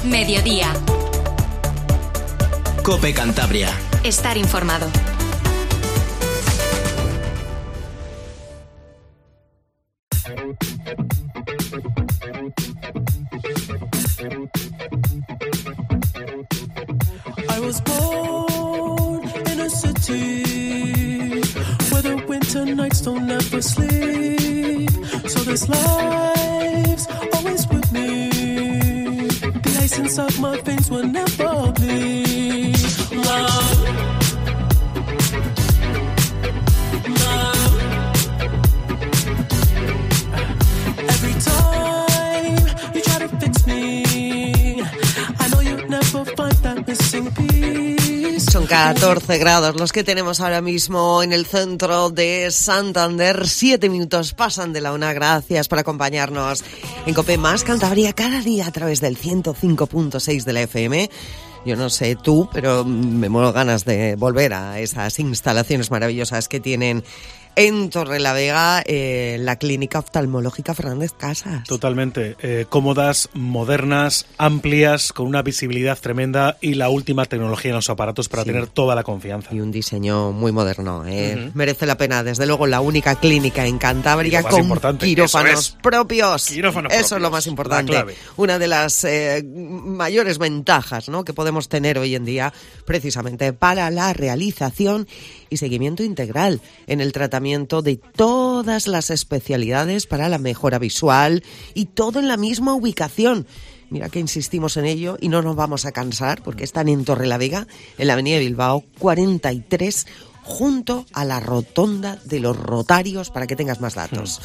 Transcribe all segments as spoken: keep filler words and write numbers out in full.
Mediodía. COPE Cantabria. Estar informado. I was born in a city where the winter nights don't ever sleep. So this life's always with me. The ice inside my veins will never bleed. Love. Love. Every time you try to fix me, I know you'll never find that missing piece. Son catorce grados los que tenemos ahora mismo en el centro de Santander. Siete minutos pasan de la una. Gracias por acompañarnos en COPE Más Cantabria cada día a través del ciento cinco punto seis de la F M. Yo no sé tú, pero me muero ganas de volver a esas instalaciones maravillosas que tienen en Torrelavega, eh, la clínica oftalmológica Fernández Casas. Totalmente. Eh, cómodas, modernas, amplias, con una visibilidad tremenda y la última tecnología en los aparatos para sí. tener toda la confianza. Y un diseño muy moderno. Eh. Uh-huh. Merece la pena, desde luego, la única clínica en Cantabria con quirófanos propios. Quirófanos Eso propios. Es lo más importante. Una de las eh, mayores ventajas, ¿no?, que podemos tener hoy en día, precisamente para la realización y seguimiento integral en el tratamiento de todas las especialidades para la mejora visual, y todo en la misma ubicación. Mira que insistimos en ello y no nos vamos a cansar, porque están en Torrelavega, en la avenida Bilbao cuarenta y tres, junto a la rotonda de los Rotarios, para que tengas más datos.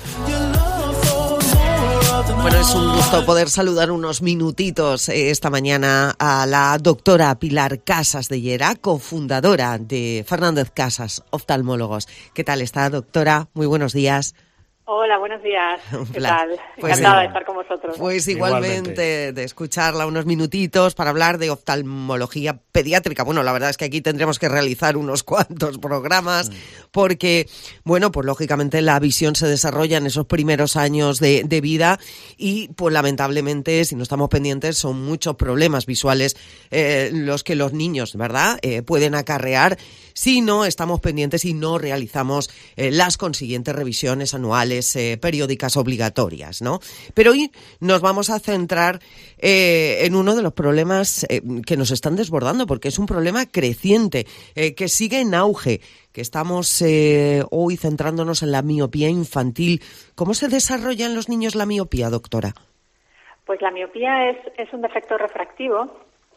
Bueno, es un gusto poder saludar unos minutitos eh, esta mañana a la doctora Pilar Casas de Llera, cofundadora de Fernández Casas Oftalmólogos. ¿Qué tal está, doctora? Muy buenos días. Hola, buenos días. ¿Qué Hola. tal? Pues, Encantada eh, de estar con vosotros. Pues igualmente, igualmente, de escucharla unos minutitos para hablar de oftalmología pediátrica. Bueno, la verdad es que aquí tendremos que realizar unos cuantos programas mm. porque, bueno, pues lógicamente la visión se desarrolla en esos primeros años de, de vida y, pues lamentablemente, si no estamos pendientes, son muchos problemas visuales eh, los que los niños, ¿verdad?, eh, pueden acarrear si no estamos pendientes y no realizamos eh, las consiguientes revisiones anuales, eh, periódicas obligatorias, ¿no? Pero hoy nos vamos a centrar eh, en uno de los problemas eh, que nos están desbordando, porque es un problema creciente, eh, que sigue en auge, que estamos eh, hoy centrándonos en la miopía infantil. ¿Cómo se desarrolla en los niños la miopía, doctora? Pues la miopía es, es un defecto refractivo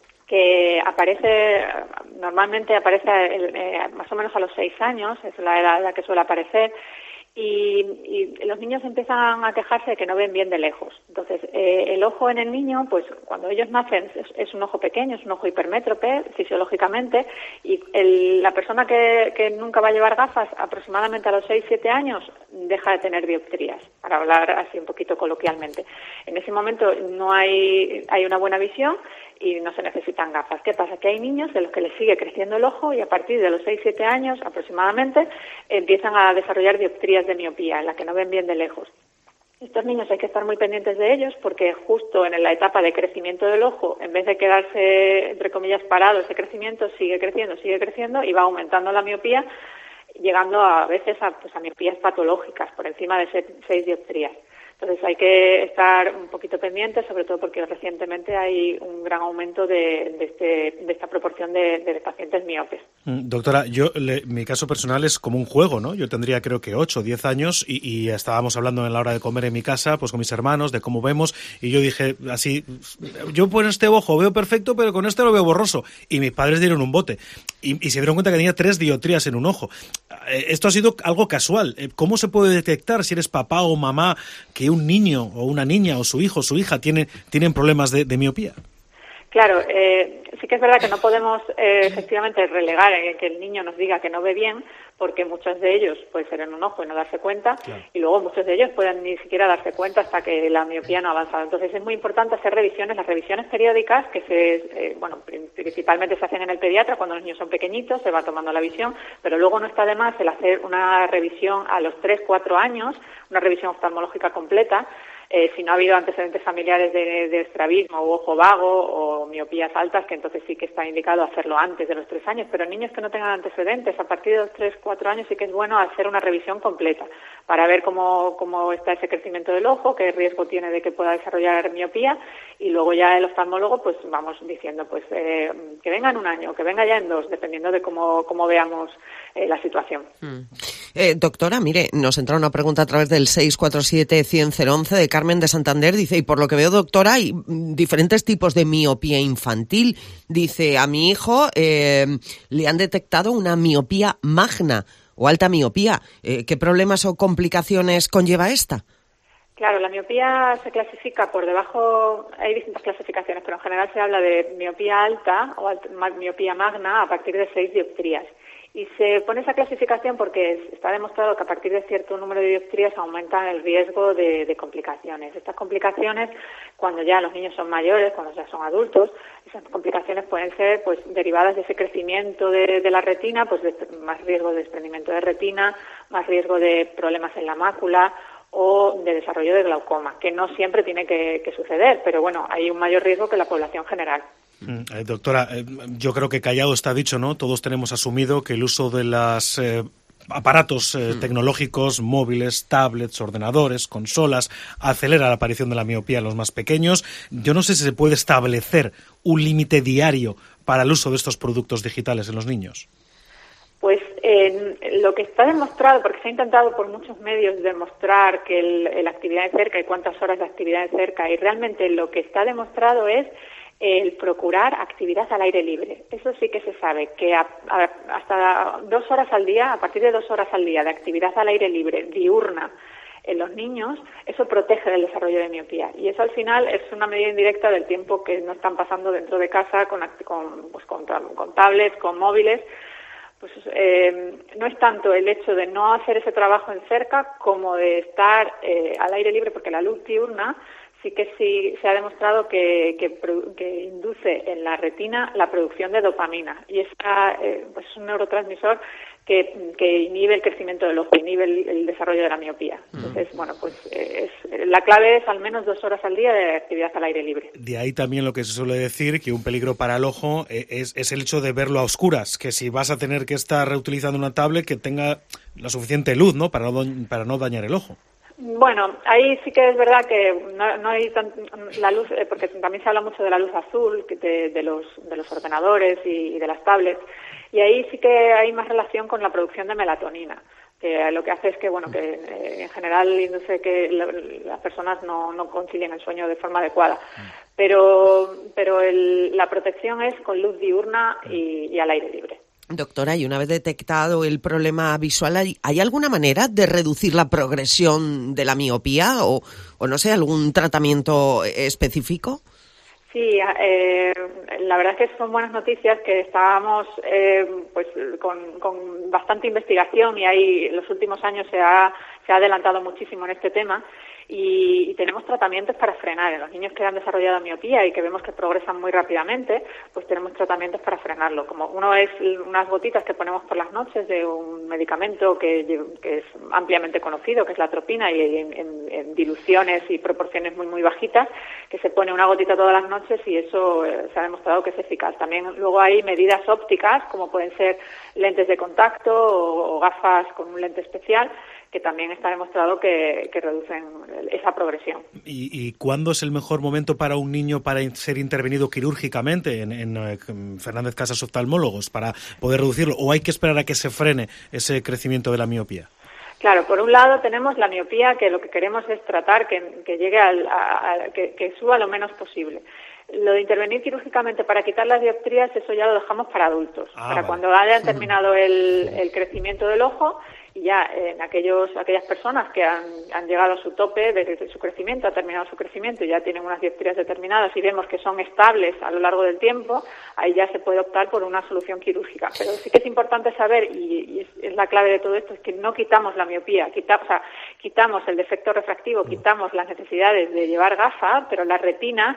que aparece, normalmente aparece eh, más o menos a los seis años, es la edad en la que suele aparecer, y, y los niños empiezan a quejarse de que no ven bien de lejos. Entonces, eh, el ojo en el niño, pues cuando ellos nacen es, es un ojo pequeño, es un ojo hipermétrope fisiológicamente, y el, la persona que, que nunca va a llevar gafas aproximadamente a los seis siete años deja de tener dioptrías, para hablar así un poquito coloquialmente. En ese momento no hay, hay una buena visión y no se necesitan gafas. ¿Qué pasa? Que hay niños de los que les sigue creciendo el ojo y a partir de los seis siete años aproximadamente empiezan a desarrollar dioptrías de miopía, en la que no ven bien de lejos. Estos niños hay que estar muy pendientes de ellos porque justo en la etapa de crecimiento del ojo, en vez de quedarse, entre comillas, parado ese crecimiento, sigue creciendo, sigue creciendo y va aumentando la miopía, llegando a veces a, pues, a miopías patológicas por encima de seis dioptrías. Entonces hay que estar un poquito pendientes, sobre todo porque recientemente hay un gran aumento de, de, este, de esta proporción de, de pacientes miopes. Doctora, yo le, mi caso personal es como un juego, ¿no? Yo tendría creo que ocho o diez años y, y estábamos hablando en la hora de comer en mi casa, pues con mis hermanos, de cómo vemos, y yo dije así, yo por este ojo veo perfecto, pero con este lo veo borroso. Y mis padres dieron un bote y, y se dieron cuenta que tenía tres dioptrías en un ojo. Esto ha sido algo casual. ¿Cómo se puede detectar si eres papá o mamá que un niño o una niña o su hijo o su hija tiene, tienen problemas de, de miopía? Claro, eh, sí que es verdad que no podemos eh, efectivamente relegar en que el niño nos diga que no ve bien, porque muchos de ellos pueden ser en un ojo y no darse cuenta, claro. Y luego muchos de ellos pueden ni siquiera darse cuenta hasta que la miopía no ha avanzado. Entonces es muy importante hacer revisiones, las revisiones periódicas, que se, eh, bueno, principalmente se hacen en el pediatra cuando los niños son pequeñitos, se va tomando la visión, pero luego no está de más el hacer una revisión a los tres, cuatro años, una revisión oftalmológica completa, Eh, si no ha habido antecedentes familiares de, de estrabismo u ojo vago o miopías altas, que entonces sí que está indicado hacerlo antes de los tres años, pero niños que no tengan antecedentes, a partir de los tres, cuatro años sí que es bueno hacer una revisión completa para ver cómo, cómo está ese crecimiento del ojo, qué riesgo tiene de que pueda desarrollar miopía, y luego ya el oftalmólogo pues vamos diciendo pues eh, que venga en un año, que venga ya en dos, dependiendo de cómo, cómo veamos eh, la situación. Mm. Eh, doctora, mire, nos entra una pregunta a través del seis cuatro siete, cien, cero once de Carmen de Santander. Dice, y por lo que veo, doctora, hay diferentes tipos de miopía infantil. Dice, a mi hijo eh, le han detectado una miopía magna o alta miopía. Eh, ¿Qué problemas o complicaciones conlleva esta? Claro, la miopía se clasifica por debajo, hay distintas clasificaciones, pero en general se habla de miopía alta o alt, miopía magna a partir de seis dioptrías. Y se pone esa clasificación porque está demostrado que a partir de cierto número de dioptrías aumenta el riesgo de, de complicaciones. Estas complicaciones, cuando ya los niños son mayores, cuando ya son adultos, esas complicaciones pueden ser pues derivadas de ese crecimiento de, de la retina, pues de más riesgo de desprendimiento de retina, más riesgo de problemas en la mácula o de desarrollo de glaucoma, que no siempre tiene que, que suceder, pero bueno, hay un mayor riesgo que la población general. Eh, doctora, eh, yo creo que callado está dicho, ¿no? Todos tenemos asumido que el uso de los eh, aparatos eh, mm. tecnológicos, móviles, tablets, ordenadores, consolas, acelera la aparición de la miopía en los más pequeños. Yo no sé si se puede establecer un límite diario para el uso de estos productos digitales en los niños. Pues eh, lo que está demostrado, porque se ha intentado por muchos medios demostrar que el, el actividad de cerca y cuántas horas de actividad de cerca, y realmente lo que está demostrado es el procurar actividad al aire libre. Eso sí que se sabe, que a, a, hasta dos horas al día, a partir de dos horas al día de actividad al aire libre, diurna, en los niños, eso protege del desarrollo de miopía. Y eso al final es una medida indirecta del tiempo que no están pasando dentro de casa con, con, pues, con, con tablets, con móviles. Pues eh, no es tanto el hecho de no hacer ese trabajo en cerca como de estar eh, al aire libre, porque la luz diurna sí que sí se ha demostrado que, que, que induce en la retina la producción de dopamina, y es eh, pues un neurotransmisor que, que inhibe el crecimiento del ojo, inhibe el, el desarrollo de la miopía. Entonces, mm. bueno, pues es, la clave es al menos dos horas al día de actividad al aire libre. De ahí también lo que se suele decir, que un peligro para el ojo es, es el hecho de verlo a oscuras, que si vas a tener que estar reutilizando una tablet, que tenga la suficiente luz, ¿no?, para no, para no dañar el ojo. Bueno, ahí sí que es verdad que no, no hay tan, la luz, eh, porque también se habla mucho de la luz azul de, de los de los ordenadores y, y de las tablets, y ahí sí que hay más relación con la producción de melatonina, que lo que hace es que, bueno, que eh, en general induce que la, las personas no, no concilien el sueño de forma adecuada, pero pero el, la protección es con luz diurna y, y al aire libre. Doctora, y una vez detectado el problema visual, ¿hay, ¿hay alguna manera de reducir la progresión de la miopía o, o no sé, algún tratamiento específico? Sí, eh, la verdad es que son buenas noticias, que estábamos eh, pues con, con bastante investigación, y ahí en los últimos años se ha, se ha adelantado muchísimo en este tema. Y, y tenemos tratamientos para frenar. En los niños que han desarrollado miopía y que vemos que progresan muy rápidamente, pues tenemos tratamientos para frenarlo. Como uno es unas gotitas que ponemos por las noches de un medicamento que, que es ampliamente conocido, que es la atropina, y en, en, en diluciones y proporciones muy muy bajitas, que se pone una gotita todas las noches, y eso eh, se ha demostrado que es eficaz. También luego hay medidas ópticas, como pueden ser lentes de contacto o, o gafas con un lente especial, que también está demostrado que, que reducen esa progresión. ¿Y, ¿Y cuándo es el mejor momento para un niño para ser intervenido quirúrgicamente en, en, en Fernández Casas Oftalmólogos para poder reducirlo? ¿O hay que esperar a que se frene ese crecimiento de la miopía? Claro, por un lado tenemos la miopía, que lo que queremos es tratar que, que llegue al, a, a, que, que suba lo menos posible. Lo de intervenir quirúrgicamente para quitar las dioptrías, eso ya lo dejamos para adultos, ah, para vale. cuando hayan terminado el, el crecimiento del ojo, y ya en aquellos aquellas personas que han, han llegado a su tope de su crecimiento, ha terminado su crecimiento y ya tienen unas dioptrías determinadas y vemos que son estables a lo largo del tiempo, ahí ya se puede optar por una solución quirúrgica. Pero sí que es importante saber, y, y es, es la clave de todo esto, es que no quitamos la miopía, quita, o sea, quitamos el defecto refractivo, quitamos las necesidades de llevar gafas, pero la retina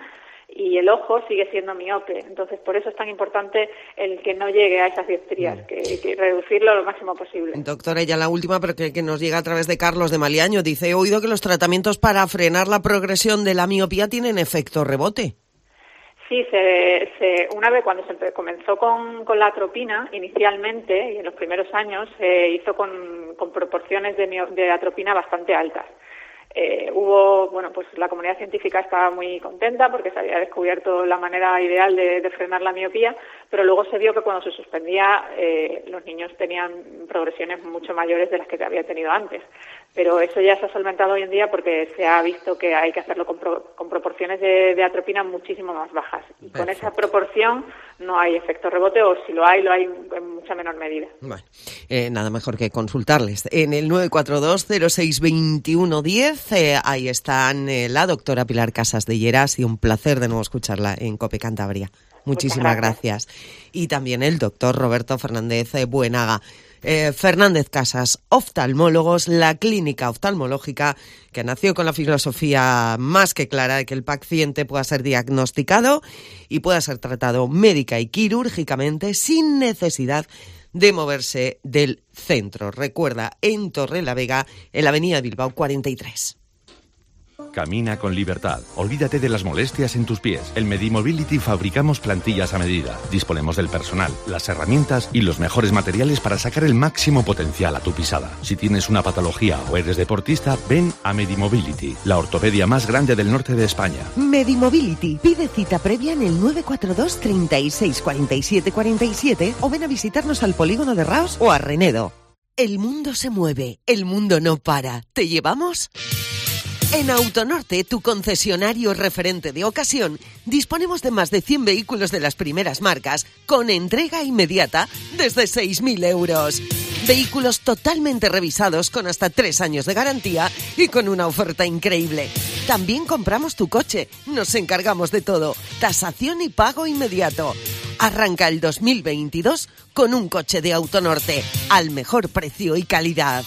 y el ojo sigue siendo miope. Entonces, por eso es tan importante el que no llegue a esas dioptrías, que, que reducirlo lo máximo posible. Doctora, ya la última, pero que, que nos llega a través de Carlos de Maliaño. Dice, he oído que los tratamientos para frenar la progresión de la miopía tienen efecto rebote. Sí, se, se, una vez cuando se comenzó con, con la atropina, inicialmente, y en los primeros años, se hizo con, con proporciones de, mio, de atropina bastante altas. Eh, hubo, bueno, pues la comunidad científica estaba muy contenta porque se había descubierto la manera ideal de, de frenar la miopía, pero luego se vio que cuando se suspendía eh, los niños tenían progresiones mucho mayores de las que había tenido antes. Pero eso ya se ha solventado hoy en día porque se ha visto que hay que hacerlo con, pro, con proporciones de, de atropina muchísimo más bajas. Y con esa proporción no hay efecto rebote, o si lo hay, lo hay en mucha menor medida. Bueno, eh, nada mejor que consultarles. En el nueve cuatro dos cero seis dos uno uno cero, eh, ahí están eh, la doctora Pilar Casas de Lleras, y un placer de nuevo escucharla en COPE Cantabria. Muchísimas gracias. gracias. Y también el doctor Roberto Fernández eh, Buenaga. Eh, Fernández Casas, oftalmólogos, la clínica oftalmológica que nació con la filosofía más que clara de que el paciente pueda ser diagnosticado y pueda ser tratado médica y quirúrgicamente sin necesidad de moverse del centro. Recuerda, en Torrelavega, en la avenida Bilbao cuarenta y tres. Camina con libertad. Olvídate de las molestias en tus pies. En Medimobility fabricamos plantillas a medida. Disponemos del personal, las herramientas y los mejores materiales para sacar el máximo potencial a tu pisada. Si tienes una patología o eres deportista, ven a Medimobility, la ortopedia más grande del norte de España. Medimobility. Pide cita previa en el nueve cuatro dos, treinta y seis, cuarenta y siete, cuarenta y siete o ven a visitarnos al polígono de Raos o a Renedo. El mundo se mueve, el mundo no para. ¿Te llevamos? En Autonorte, tu concesionario referente de ocasión, disponemos de más de cien vehículos de las primeras marcas con entrega inmediata desde seis mil euros. Vehículos totalmente revisados con hasta tres años de garantía y con una oferta increíble. También compramos tu coche, nos encargamos de todo, tasación y pago inmediato. Arranca el dos mil veintidós con un coche de Autonorte al mejor precio y calidad.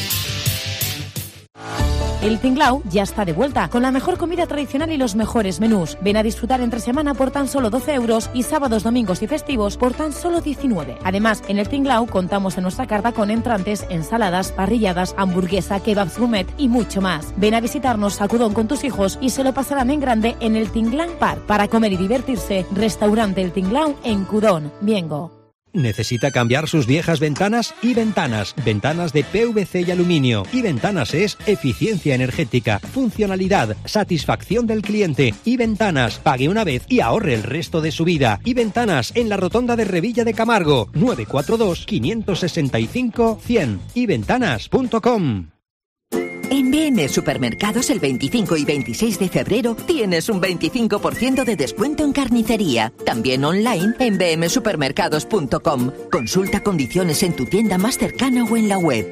El Tinglao ya está de vuelta, con la mejor comida tradicional y los mejores menús. Ven a disfrutar entre semana por tan solo doce euros y sábados, domingos y festivos por tan solo diecinueve. Además, en el Tinglao contamos en nuestra carta con entrantes, ensaladas, parrilladas, hamburguesa, kebabs gourmet y mucho más. Ven a visitarnos, sacudón con tus hijos y se lo pasarán en grande en el Tinglao Park. Para comer y divertirse, restaurante El Tinglao en Cudón, Viengo. ¿Necesita cambiar sus viejas ventanas? Y Ventanas, ventanas de P V C y aluminio. Y Ventanas es eficiencia energética, funcionalidad, satisfacción del cliente. Y Ventanas, pague una vez y ahorre el resto de su vida. Y Ventanas, en la rotonda de Revilla de Camargo, nueve cuatro dos, cinco seis cinco, cien. y ventanas punto com. En B M Supermercados el veinticinco y veintiséis de febrero tienes un veinticinco por ciento de descuento en carnicería. También online en b m supermercados punto com. Consulta condiciones en tu tienda más cercana o en la web.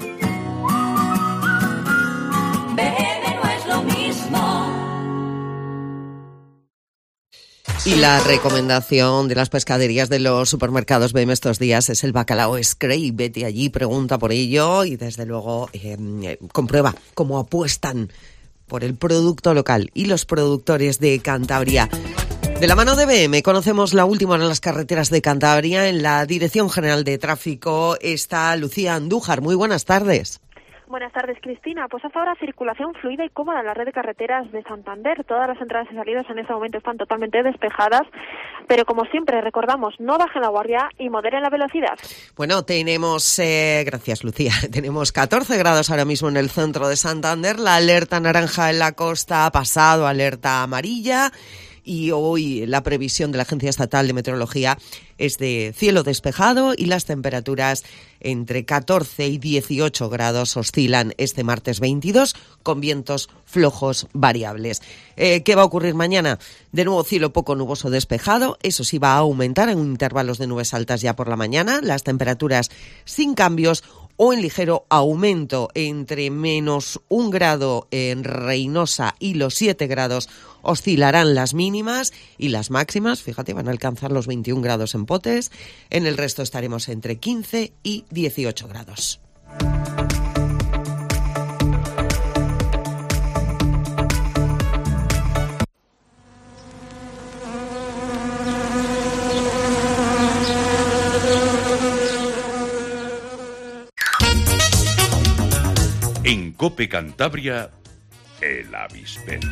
B M no es lo mismo. Y la recomendación de las pescaderías de los supermercados B M estos días es el bacalao Scray. Vete allí, pregunta por ello y desde luego eh, eh, comprueba cómo apuestan por el producto local y los productores de Cantabria. De la mano de B M conocemos la última hora en las carreteras de Cantabria. En la Dirección General de Tráfico está Lucía Andújar. Muy buenas tardes. Buenas tardes, Cristina. Pues hasta ahora circulación fluida y cómoda en la red de carreteras de Santander. Todas las entradas y salidas en este momento están totalmente despejadas, pero como siempre recordamos, no bajen la guardia y moderen la velocidad. Bueno, tenemos, eh, gracias Lucía, tenemos catorce grados ahora mismo en el centro de Santander. La alerta naranja en la costa ha pasado a alerta amarilla. Y hoy la previsión de la Agencia Estatal de Meteorología es de cielo despejado y las temperaturas entre catorce y dieciocho grados oscilan este martes veintidós con vientos flojos variables. Eh, ¿Qué va a ocurrir mañana? De nuevo cielo poco nuboso despejado, eso sí va a aumentar en intervalos de nubes altas ya por la mañana, las temperaturas sin cambios o en ligero aumento entre menos un grado en Reynosa y los siete grados oscilarán las mínimas y las máximas, fíjate, van a alcanzar los veintiún grados en Potes. En el resto estaremos entre quince y dieciocho grados. COPE Cantabria, el avispero.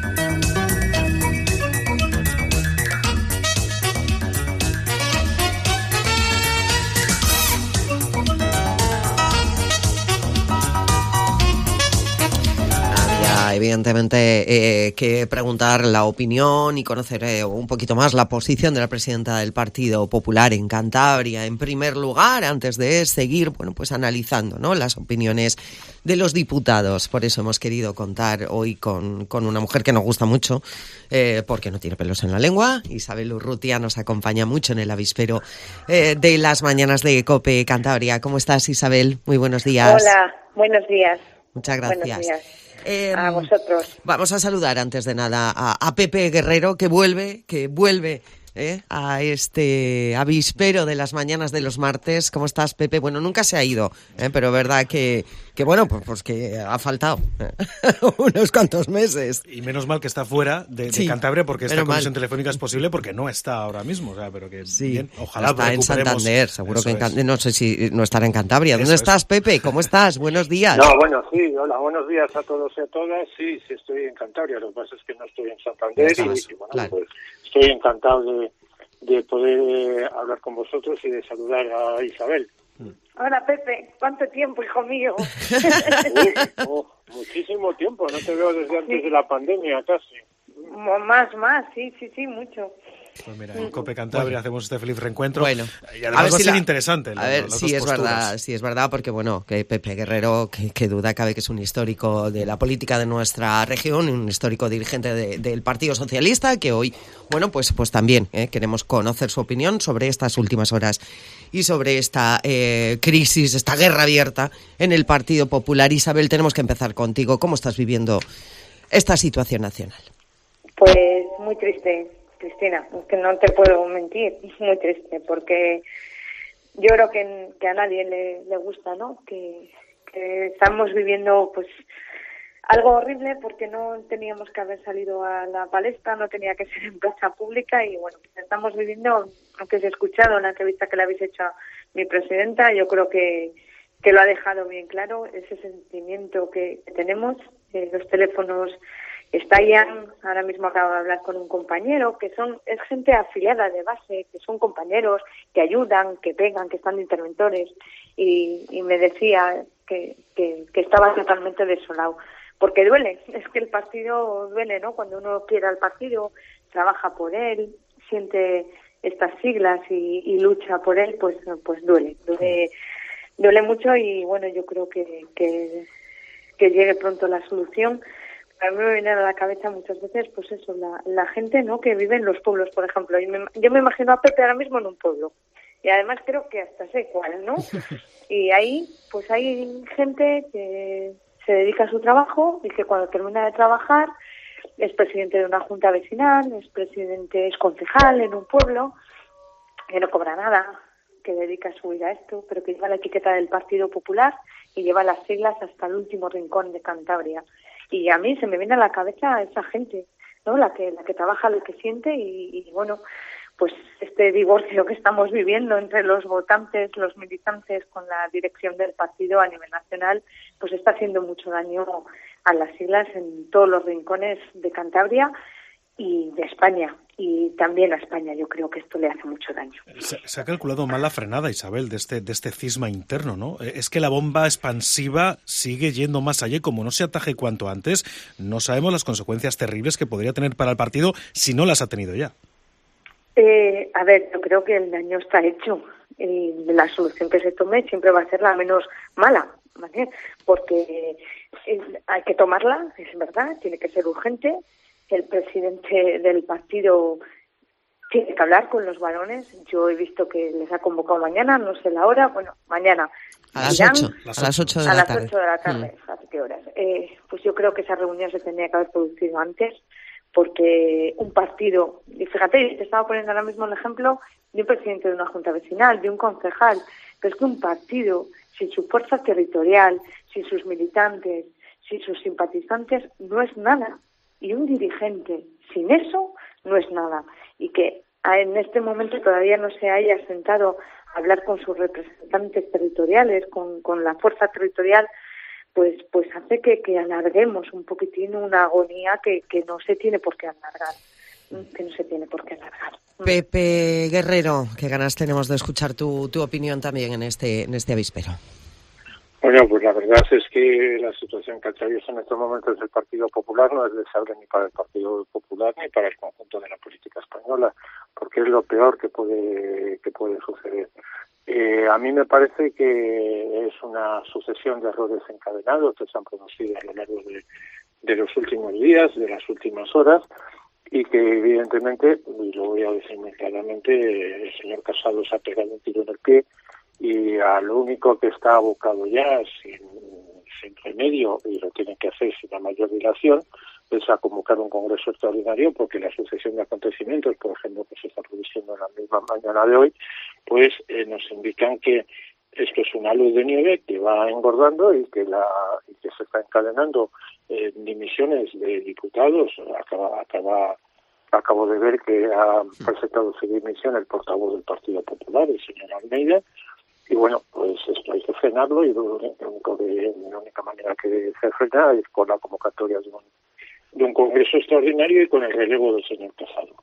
Evidentemente, eh, que preguntar la opinión y conocer eh, un poquito más la posición de la presidenta del Partido Popular en Cantabria, en primer lugar, antes de seguir, bueno, pues analizando, ¿no?, las opiniones de los diputados. Por eso hemos querido contar hoy con, con una mujer que nos gusta mucho, eh, porque no tiene pelos en la lengua. Isabel Urrutia nos acompaña mucho en el avispero eh, de las mañanas de COPE Cantabria. ¿Cómo estás, Isabel? Muy buenos días. Hola, buenos días. Muchas gracias. Buenos días. Eh, a vosotros. Vamos a saludar antes de nada a, a Pepe Guerrero, que vuelve, que vuelve eh, a este avispero de las mañanas de los martes. ¿Cómo estás, Pepe? Bueno, nunca se ha ido, eh, pero verdad que, que bueno, pues, pues que ha faltado eh, unos cuantos meses. Y menos mal que está fuera de, de sí, Cantabria, porque esta conexión mal. telefónica es posible porque no está ahora mismo, o sea, pero que sí, bien, ojalá está en Santander, seguro que en Can... no sé si no estará en Cantabria. ¿Dónde Eso estás, es. Pepe? ¿Cómo estás? Buenos días. No, bueno, sí, hola, buenos días a todos y a todas. Sí, sí estoy en Cantabria, lo que pasa es que no estoy en Santander y, y bueno, claro. pues estoy encantado de, de poder eh, hablar con vosotros y de saludar a Isabel. Hola, Pepe, ¿cuánto tiempo, hijo mío? Uy, oh, muchísimo tiempo, no te veo desde antes sí. de la pandemia casi. Más, más, sí, sí, sí, mucho. Pues mira, en COPE Cantabria bueno. hacemos este feliz reencuentro. Bueno, y además va si a ser la... interesante. A ver, sí es posturas. verdad, sí es verdad, porque bueno, que Pepe Guerrero, que, que duda cabe que es un histórico de la política de nuestra región, un histórico dirigente de, del Partido Socialista, que hoy, bueno, pues, pues también eh, queremos conocer su opinión sobre estas últimas horas y sobre esta eh, crisis, esta guerra abierta en el Partido Popular. Isabel, tenemos que empezar contigo. ¿Cómo estás viviendo esta situación nacional? Pues muy triste, Cristina, que no te puedo mentir, muy triste, porque yo creo que, que a nadie le, le gusta, ¿no? Que, que estamos viviendo, pues, algo horrible porque no teníamos que haber salido a la palestra, no tenía que ser en plaza pública y, bueno, estamos viviendo, aunque se ha escuchado en la entrevista que le habéis hecho a mi presidenta, yo creo que, que lo ha dejado bien claro, ese sentimiento que, que tenemos, eh, los teléfonos estallan. Ahora mismo acabo de hablar con un compañero que son es gente afiliada de base, que son compañeros, que ayudan, que pegan, que están de interventores y, y me decía que, que, que estaba totalmente desolado. Porque duele, es que el partido duele, ¿no? Cuando uno quiere al partido, trabaja por él, siente estas siglas y, y lucha por él, pues pues duele, duele, duele mucho y bueno, yo creo que, que, que llegue pronto la solución. A mí me viene a la cabeza muchas veces, pues eso, la, la gente, ¿no?, que vive en los pueblos, por ejemplo. Y me, yo me imagino a Pepe ahora mismo en un pueblo. Y además creo que hasta sé cuál, ¿no? Y ahí, pues hay gente que se dedica a su trabajo y que cuando termina de trabajar es presidente de una junta vecinal, es presidente, es concejal en un pueblo, que no cobra nada, que dedica su vida a esto, pero que lleva la etiqueta del Partido Popular y lleva las siglas hasta el último rincón de Cantabria. Y a mí se me viene a la cabeza esa gente, ¿no?, la que la que trabaja, lo que siente y, y bueno, pues este divorcio que estamos viviendo entre los votantes, los militantes con la dirección del partido a nivel nacional, pues está haciendo mucho daño a las siglas en todos los rincones de Cantabria y de España, y también a España. Yo creo que esto le hace mucho daño. Se, se ha calculado mal la frenada, Isabel, de este, de este cisma interno, ¿no? Es que la bomba expansiva sigue yendo más allá y como no se ataje cuanto antes, no sabemos las consecuencias terribles que podría tener para el partido si no las ha tenido ya. Eh, a ver, yo creo que el daño está hecho y la solución que se tome siempre va a ser la menos mala, ¿vale? Porque eh, hay que tomarla, es verdad, tiene que ser urgente. El presidente del partido tiene que hablar con los varones. Yo he visto que les ha convocado mañana, no sé la hora, bueno, mañana. A las ocho, a las ocho de la tarde. A las ocho de la tarde, mm. ¿A qué horas? Eh, pues yo creo que esa reunión se tendría que haber producido antes, porque un partido, y fíjate, te estaba poniendo ahora mismo el ejemplo de un presidente de una junta vecinal, de un concejal, pero es que un partido, sin su fuerza territorial, sin sus militantes, sin sus simpatizantes, no es nada. Y un dirigente sin eso no es nada. Y que en este momento todavía no se haya sentado a hablar con sus representantes territoriales, con, con la fuerza territorial, pues pues hace que, que alarguemos un poquitín una agonía que, que no se tiene por qué alargar, que no se tiene por qué alargar. Pepe Guerrero, qué ganas tenemos de escuchar tu, tu opinión también en este en este avispero. Bueno, pues la verdad es que la situación que atraviesa en estos momentos el Partido Popular no es deseable ni para el Partido Popular ni para el conjunto de la política española, porque es lo peor que puede que puede suceder. Eh, a mí me parece que es una sucesión de errores encadenados que se han producido a lo largo de, de los últimos días, de las últimas horas, y que evidentemente, y lo voy a decir muy claramente, el señor Casado se ha pegado un tiro en el pie, y a lo único que está abocado ya, sin, sin remedio, y lo tiene que hacer sin la mayor dilación, es a convocar un congreso extraordinario, porque la sucesión de acontecimientos, por ejemplo, que se está produciendo en la misma mañana de hoy, pues eh, nos indican que esto es una luz de nieve que va engordando y que la y que se está encadenando eh, dimisiones de diputados. Acaba, acaba, acabo de ver que ha presentado su dimisión el portavoz del Partido Popular, el señor Almeida. Y bueno, pues esto hay que frenarlo, y lo único que, la única manera que se frena es con la convocatoria de un, de un congreso extraordinario y con el relevo del señor Casado.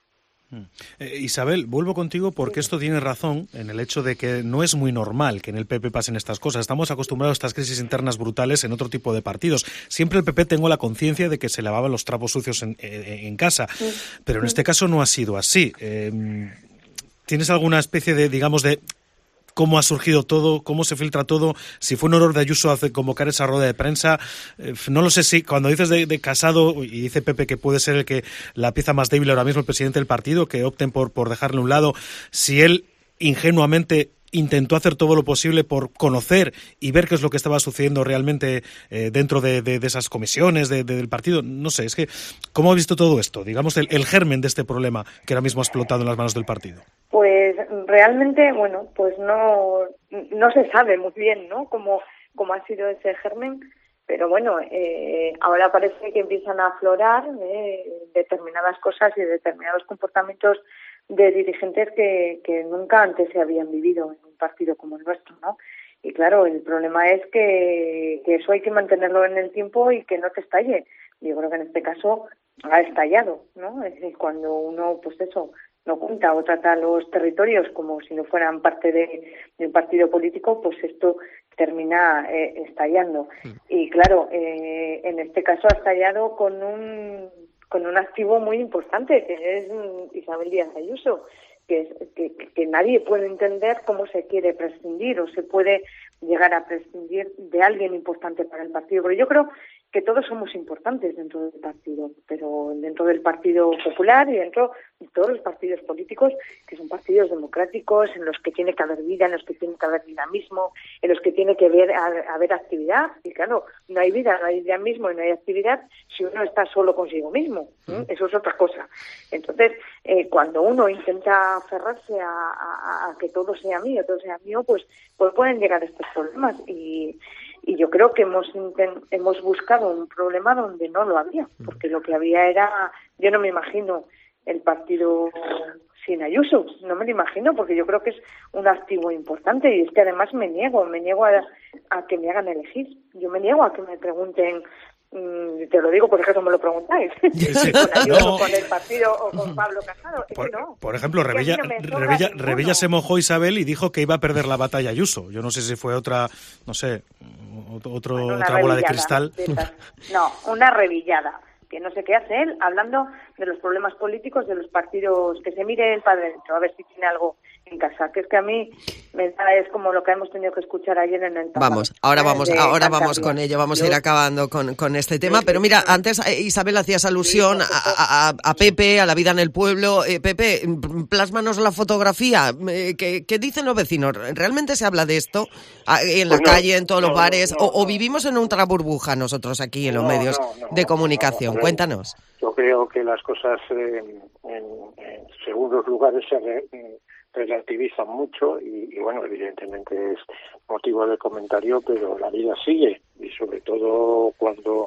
Eh, Isabel, vuelvo contigo porque esto tiene razón en el hecho de que no es muy normal que en el P P pasen estas cosas. Estamos acostumbrados a estas crisis internas brutales en otro tipo de partidos. Siempre el P P tengo la conciencia de que se lavaban los trapos sucios en, en, en casa, pero en este caso no ha sido así. Eh, ¿Tienes alguna especie de, digamos, de cómo ha surgido todo, cómo se filtra todo, si fue un error de Ayuso hacer convocar esa rueda de prensa? Eh, no lo sé si cuando dices de, de Casado, y dice Pepe que puede ser el que la pieza más débil ahora mismo el presidente del partido, que opten por, por dejarle a un lado, si él ingenuamente intentó hacer todo lo posible por conocer y ver qué es lo que estaba sucediendo realmente eh, dentro de, de, de esas comisiones de, de, del partido. No sé, es que, ¿cómo ha visto todo esto? Digamos, el, el germen de este problema que ahora mismo ha explotado en las manos del partido. Pues realmente, bueno, pues no no se sabe muy bien, ¿no?, cómo, cómo ha sido ese germen, pero bueno, eh, ahora parece que empiezan a aflorar eh, determinadas cosas y determinados comportamientos de dirigentes que, que nunca antes se habían vivido en un partido como el nuestro, ¿no? Y claro, el problema es que, que eso hay que mantenerlo en el tiempo y que no te estalle. Yo creo que en este caso ha estallado, ¿no? Es decir, cuando uno, pues eso, no cuenta o trata a los territorios como si no fueran parte de, de un partido político, pues esto termina eh, estallando. Y claro, eh, en este caso ha estallado con un con un activo muy importante, que es Isabel Díaz Ayuso, que, es, que, que nadie puede entender cómo se quiere prescindir o se puede llegar a prescindir de alguien importante para el partido. Pero yo creo que todos somos importantes dentro del partido, pero dentro del Partido Popular y dentro de todos los partidos políticos, que son partidos democráticos, en los que tiene que haber vida, en los que tiene que haber dinamismo, en los que tiene que haber, haber actividad. Y claro, no hay vida, no hay dinamismo y no hay actividad si uno está solo consigo mismo. ¿eh? Eso es otra cosa. Entonces, eh, cuando uno intenta aferrarse a, a, a que todo sea mío, todo sea mío, pues, pues pueden llegar estos problemas. Y Y yo creo que hemos hemos buscado un problema donde no lo había, porque lo que había era, yo no me imagino el partido sin Ayuso, no me lo imagino, porque yo creo que es un activo importante y es que además me niego, me niego a, a que me hagan elegir, yo me niego a que me pregunten, mmm, te lo digo por ejemplo, me lo preguntáis, sí, sí. con Ayuso, no. con el partido o con Pablo Casado, es por, que no. Por ejemplo, Rebella, no Rebella, Rebella se mojó Isabel y dijo que iba a perder la batalla Ayuso, yo no sé si fue otra, no sé, otro, bueno, otra bola de cristal. De no, una revillada, que no sé qué hace él, hablando de los problemas políticos de los partidos, que se mire él para adentro, a ver si tiene algo en casa, que es que a mí me da, es como lo que hemos tenido que escuchar ayer en el Parlamento. Vamos, ahora vamos, ahora vamos con ello, vamos Yo, a ir acabando con, con este tema, pero mira, antes Isabel hacías alusión a, a, a Pepe, a la vida en el pueblo. Eh, Pepe, plásmanos la fotografía, eh, ¿qué, ¿qué dicen los vecinos? ¿Realmente se habla de esto en la pues no, calle, en todos no, los bares, no, no, o, o vivimos en otra burbuja nosotros aquí en los no, medios no, no, de comunicación? No, no, Cuéntanos. Yo creo que las cosas eh, en, en segundos lugares se re, relativizan mucho y, y bueno, evidentemente es motivo de comentario, pero la vida sigue y sobre todo cuando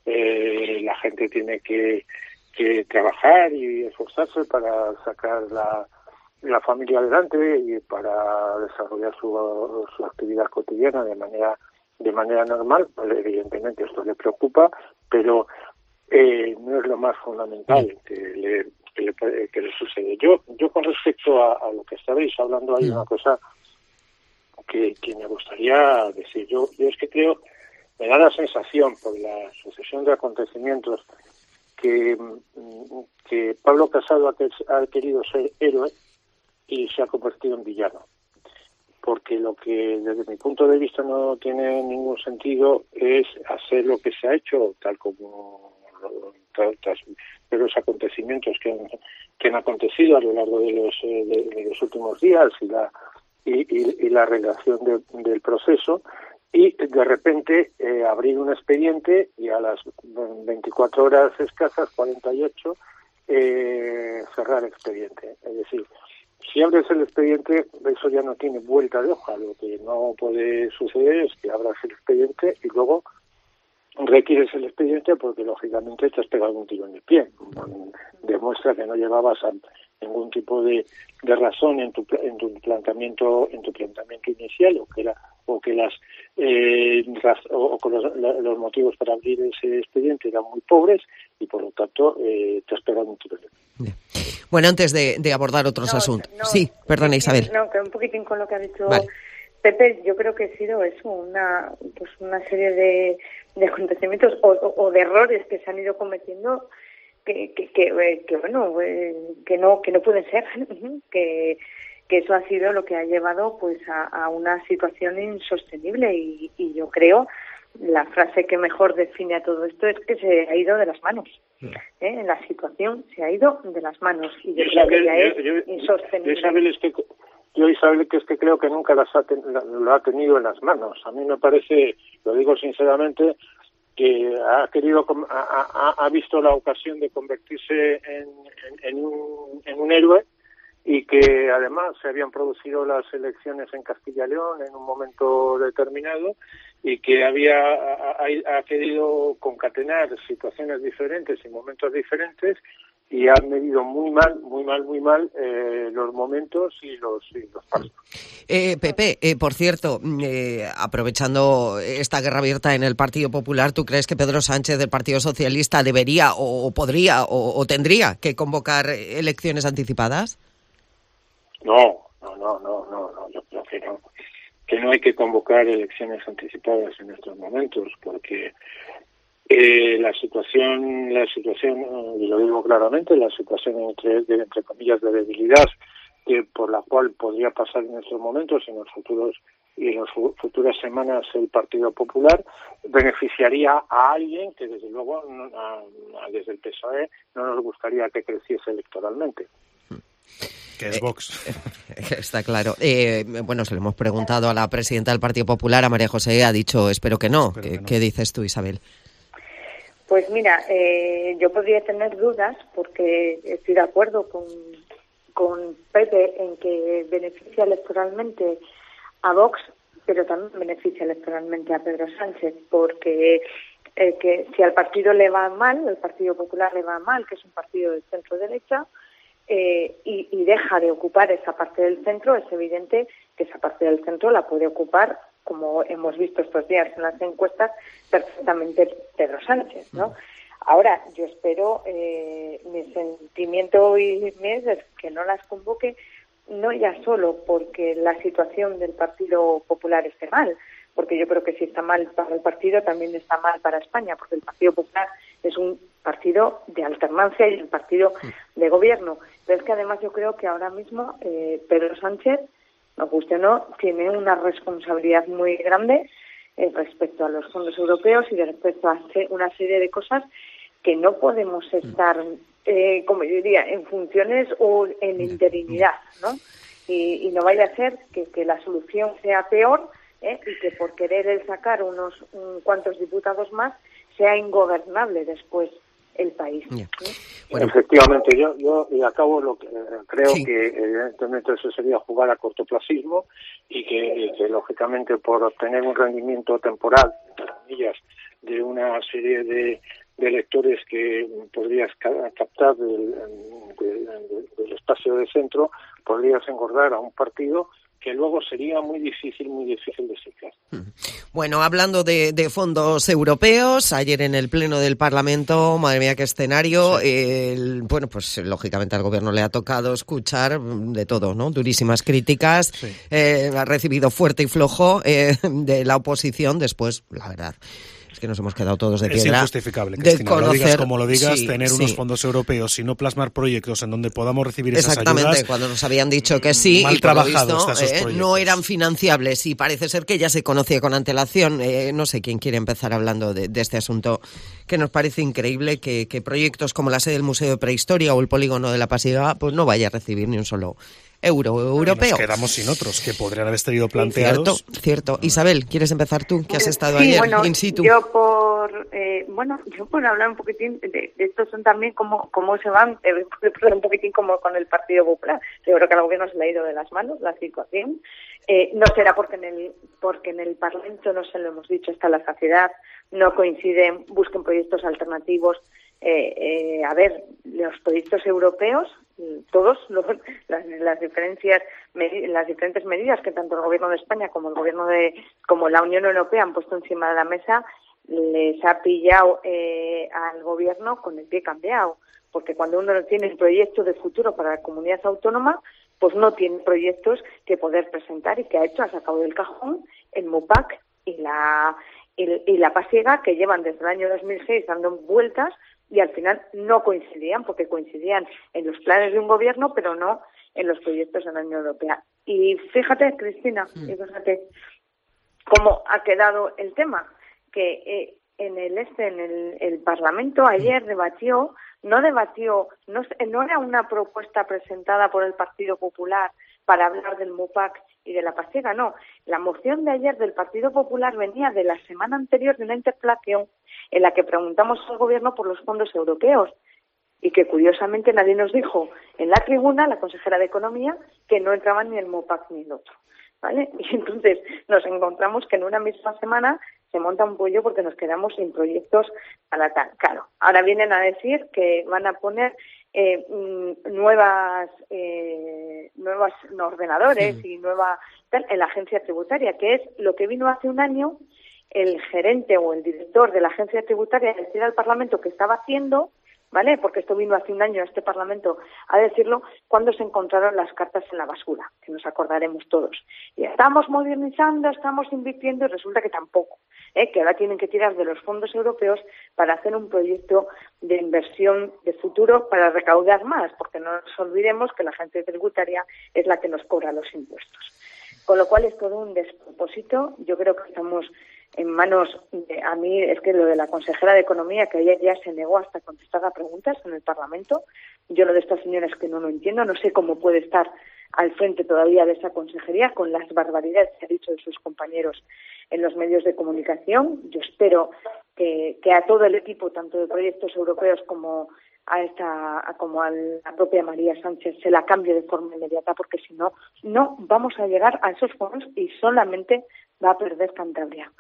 eh, la gente tiene que, que trabajar y esforzarse para sacar la, la familia adelante y para desarrollar su, su actividad cotidiana de manera de manera normal, pues evidentemente esto le preocupa, pero eh, no es lo más fundamental que le, que le, que le sucede. Yo, yo con respecto a, a lo que estabais hablando, hay una cosa que, que me gustaría decir. Yo, yo es que creo, me da la sensación por la sucesión de acontecimientos que, que Pablo Casado ha, ha querido ser héroe y se ha convertido en villano. Porque lo que desde mi punto de vista no tiene ningún sentido es hacer lo que se ha hecho, tal como tras los acontecimientos que han, que han acontecido a lo largo de los, de, de los últimos días y la y, y, y la relación de, del proceso, y de repente eh, abrir un expediente y a las veinticuatro horas escasas, cuarenta y ocho, eh, cerrar expediente. Es decir, si abres el expediente, eso ya no tiene vuelta de hoja. Lo que no puede suceder es que abras el expediente y luego requieres el expediente porque, lógicamente, te has pegado un tiro en el pie. Demuestra que no llevabas a ningún tipo de, de razón en tu, en tu planteamiento en tu planteamiento inicial, o que la, o que las eh, raz, o, o que los, la, los motivos para abrir ese expediente eran muy pobres y, por lo tanto, eh, te has pegado un tiro en el pie. Bueno, antes de, de abordar otros no, asuntos. No, sí, perdona, Isabel. No, que un poquitín con lo que ha dicho vale. Pepe, yo creo que ha sido eso, una pues una serie de, de acontecimientos o, o, o de errores que se han ido cometiendo que, que, que, que bueno, que no que no pueden ser, que, que eso ha sido lo que ha llevado pues a, a una situación insostenible y, y yo creo la frase que mejor define a todo esto es que se ha ido de las manos. ¿Eh? En la situación se ha ido de las manos y yo creo que ya es yo, yo, insostenible. Yo, Isabel, es que, yo, Isabel, que es que creo que nunca las ha ten, lo ha tenido en las manos. A mí me parece, lo digo sinceramente, que ha querido, ha, ha, ha visto la ocasión de convertirse en, en, en, un, en un héroe, y que además se habían producido las elecciones en Castilla y León en un momento determinado, y que había ha, ha querido concatenar situaciones diferentes y momentos diferentes, y ha medido muy mal, muy mal, muy mal eh, los momentos y los, y los pasos. Eh, Pepe, eh, por cierto, eh, aprovechando esta guerra abierta en el Partido Popular, ¿tú crees que Pedro Sánchez del Partido Socialista debería o, o podría o, o tendría que convocar elecciones anticipadas? No, no, no, no, no, no, yo creo que no. Que no hay que convocar elecciones anticipadas en estos momentos, porque eh, la situación, la situación, y lo digo claramente, la situación entre, de, entre comillas de debilidad que por la cual podría pasar en estos momentos, en los futuros y en las futuras semanas el Partido Popular, beneficiaría a alguien que desde luego a, a, desde el P S O E no nos gustaría que creciese electoralmente. Que es Vox. Eh, está claro. Eh, bueno, se lo hemos preguntado a la presidenta del Partido Popular, a María José, ha dicho espero que no. Espero ¿Qué, que no. ¿Qué dices tú, Isabel? Pues mira, eh, yo podría tener dudas porque estoy de acuerdo con, con Pepe en que beneficia electoralmente a Vox, pero también beneficia electoralmente a Pedro Sánchez, porque eh, que si al partido le va mal, el Partido Popular le va mal, que es un partido de centro-derecha, Eh, y, y deja de ocupar esa parte del centro, es evidente que esa parte del centro la puede ocupar, como hemos visto estos días en las encuestas, perfectamente Pedro Sánchez, ¿no? Ahora, yo espero, eh, mi sentimiento hoy mes es que no las convoque, no ya solo porque la situación del Partido Popular esté mal, porque yo creo que si está mal para el partido, también está mal para España, porque el Partido Popular es un partido de alternancia y un partido de gobierno. Pero es que además yo creo que ahora mismo eh, Pedro Sánchez, nos guste o no, tiene una responsabilidad muy grande eh, respecto a los fondos europeos y de respecto a una serie de cosas que no podemos estar, eh, como yo diría, en funciones o en interinidad, ¿no? Y, y no vaya a ser que, que la solución sea peor, ¿eh? Y que por querer el sacar unos un, cuantos diputados más sea ingobernable después el país. Yeah. ¿Sí? Bueno, efectivamente, yo yo y acabo lo que eh, creo sí. que evidentemente eso sería jugar a cortoplacismo y que, y que lógicamente por obtener un rendimiento temporal, entre comillas, de una serie de, de electores que podrías captar del, del, del espacio de centro, podrías engordar a un partido que luego sería muy difícil, muy difícil de cifrar. Bueno, hablando de, de fondos europeos, ayer en el Pleno del Parlamento, madre mía, qué escenario, sí. el, bueno, pues lógicamente al Gobierno le ha tocado escuchar de todo, ¿no? Durísimas críticas, sí. eh, ha recibido fuerte y flojo eh, de la oposición, después, la verdad... Es que nos hemos quedado todos de piedra. Es injustificable, Cristina, conocer, lo digas como lo digas, sí, tener sí. unos fondos europeos y no plasmar proyectos en donde podamos recibir esas ayudas. Exactamente, cuando nos habían dicho que sí, mal y por lo visto, trabajados esos eh, no eran financiables, y parece ser que ya se conocía con antelación. Eh, no sé quién quiere empezar hablando de, de este asunto, que nos parece increíble que, que proyectos como la sede del Museo de Prehistoria o el polígono de la Pasiega pues no vaya a recibir ni un solo euro europeo. Y nos quedamos sin otros que podrían haber estado planteados. Cierto, cierto. Isabel, ¿quieres empezar tú, que has estado sí, ayer bueno, in situ? Yo por, eh, bueno, yo por hablar un poquitín de, de estos son también como cómo se van, eh, un poquitín como con el Partido Popular. Yo creo que al gobierno se le ha ido de las manos la situación. Eh, no será porque en el porque en el Parlamento, no se lo hemos dicho hasta la saciedad, no coinciden, busquen proyectos alternativos. Eh, eh, a ver, los proyectos europeos, todos los, las, las diferencias, las diferentes medidas que tanto el Gobierno de España como el Gobierno de, como la Unión Europea han puesto encima de la mesa, les ha pillado eh, al Gobierno con el pie cambiado, porque cuando uno no tiene un proyecto de futuro para la comunidad autónoma, pues no tiene proyectos que poder presentar, y que ha hecho, ha sacado del cajón el MUPAC y la y, y la Pasiega, que llevan desde el año dos mil seis dando vueltas, y al final no coincidían, porque coincidían en los planes de un gobierno, pero no en los proyectos de la Unión Europea. Y fíjate, Cristina, mm. y fíjate cómo ha quedado el tema, que eh, en el este, en el, el Parlamento ayer debatió, no debatió, no, no era una propuesta presentada por el Partido Popular para hablar del MUPAC y de la Pasiega, no. La moción de ayer del Partido Popular venía de la semana anterior de una interpelación en la que preguntamos al Gobierno por los fondos europeos, y que curiosamente nadie nos dijo en la tribuna, la consejera de Economía, que no entraban ni el MUPAC ni el otro, ¿vale? Y entonces nos encontramos que en una misma semana se monta un pollo porque nos quedamos sin proyectos para tal. Claro, ahora vienen a decir que van a poner eh, nuevas eh, nuevos ordenadores sí. y nueva tal en la agencia tributaria, que es lo que vino hace un año el gerente o el director de la agencia tributaria a decir al Parlamento que estaba haciendo, ¿vale? Porque esto vino hace un año a este Parlamento a decirlo, cuando se encontraron las cartas en la basura, que nos acordaremos todos. Y estamos modernizando, estamos invirtiendo, y resulta que tampoco, ¿eh? Que ahora tienen que tirar de los fondos europeos para hacer un proyecto de inversión de futuro para recaudar más, porque no nos olvidemos que la agencia tributaria es la que nos cobra los impuestos. Con lo cual es todo un despropósito. Yo creo que estamos en manos de, a mí es que lo de la consejera de Economía, que ayer ya se negó hasta contestar a preguntas en el Parlamento, yo lo de esta señora es que no lo entiendo, no sé cómo puede estar al frente todavía de esa consejería con las barbaridades que ha dicho de sus compañeros en los medios de comunicación. Yo espero que, que a todo el equipo, tanto de proyectos europeos como a esta como a la propia María Sánchez, se la cambie de forma inmediata, porque si no, no vamos a llegar a esos fondos y solamente va a perder Cantabria.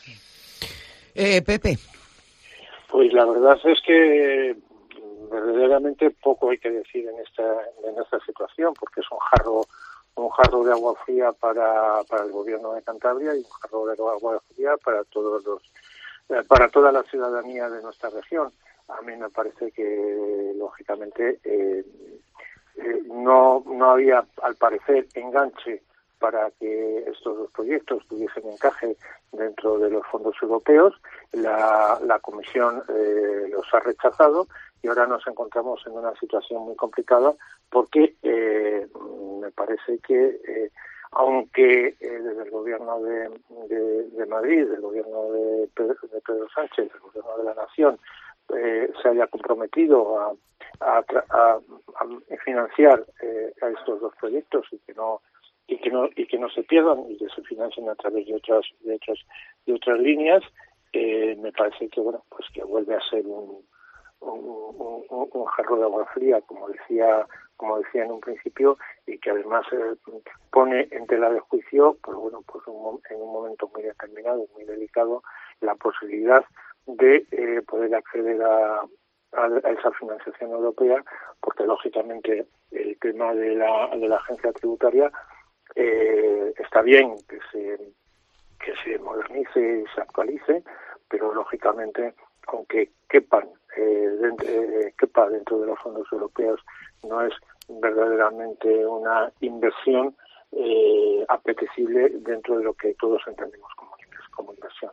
Eh, Pepe. Pues la verdad es que verdaderamente poco hay que decir en esta en esta situación, porque es un jarro un jarro de agua fría para para el gobierno de Cantabria y un jarro de agua fría para todos los para toda la ciudadanía de nuestra región. A mí me parece que lógicamente eh, eh, no no había, al parecer, enganche para que estos dos proyectos tuviesen encaje dentro de los fondos europeos. La, la Comisión eh, los ha rechazado y ahora nos encontramos en una situación muy complicada, porque eh, me parece que eh, aunque eh, desde el gobierno de, de, de Madrid, del gobierno de Pedro, de Pedro Sánchez, del gobierno de la Nación, eh, se haya comprometido a, a, a, a financiar eh, a estos dos proyectos y que no y que no y que no se pierdan y que se financien a través de otras de otras de otras líneas, eh, me parece que bueno pues que vuelve a ser un un, un, un jarro de agua fría, como decía como decía en un principio, y que además eh, pone en tela de juicio, pues bueno, pues un, en un momento muy determinado, muy delicado, la posibilidad de eh, poder acceder a, a, a esa financiación europea, porque lógicamente el tema de la de la agencia tributaria eh, está bien que se que se modernice y se actualice, pero lógicamente, aunque quepan eh, dentro, eh, quepa dentro de los fondos europeos, no es verdaderamente una inversión eh, apetecible dentro de lo que todos entendemos como, como inversión.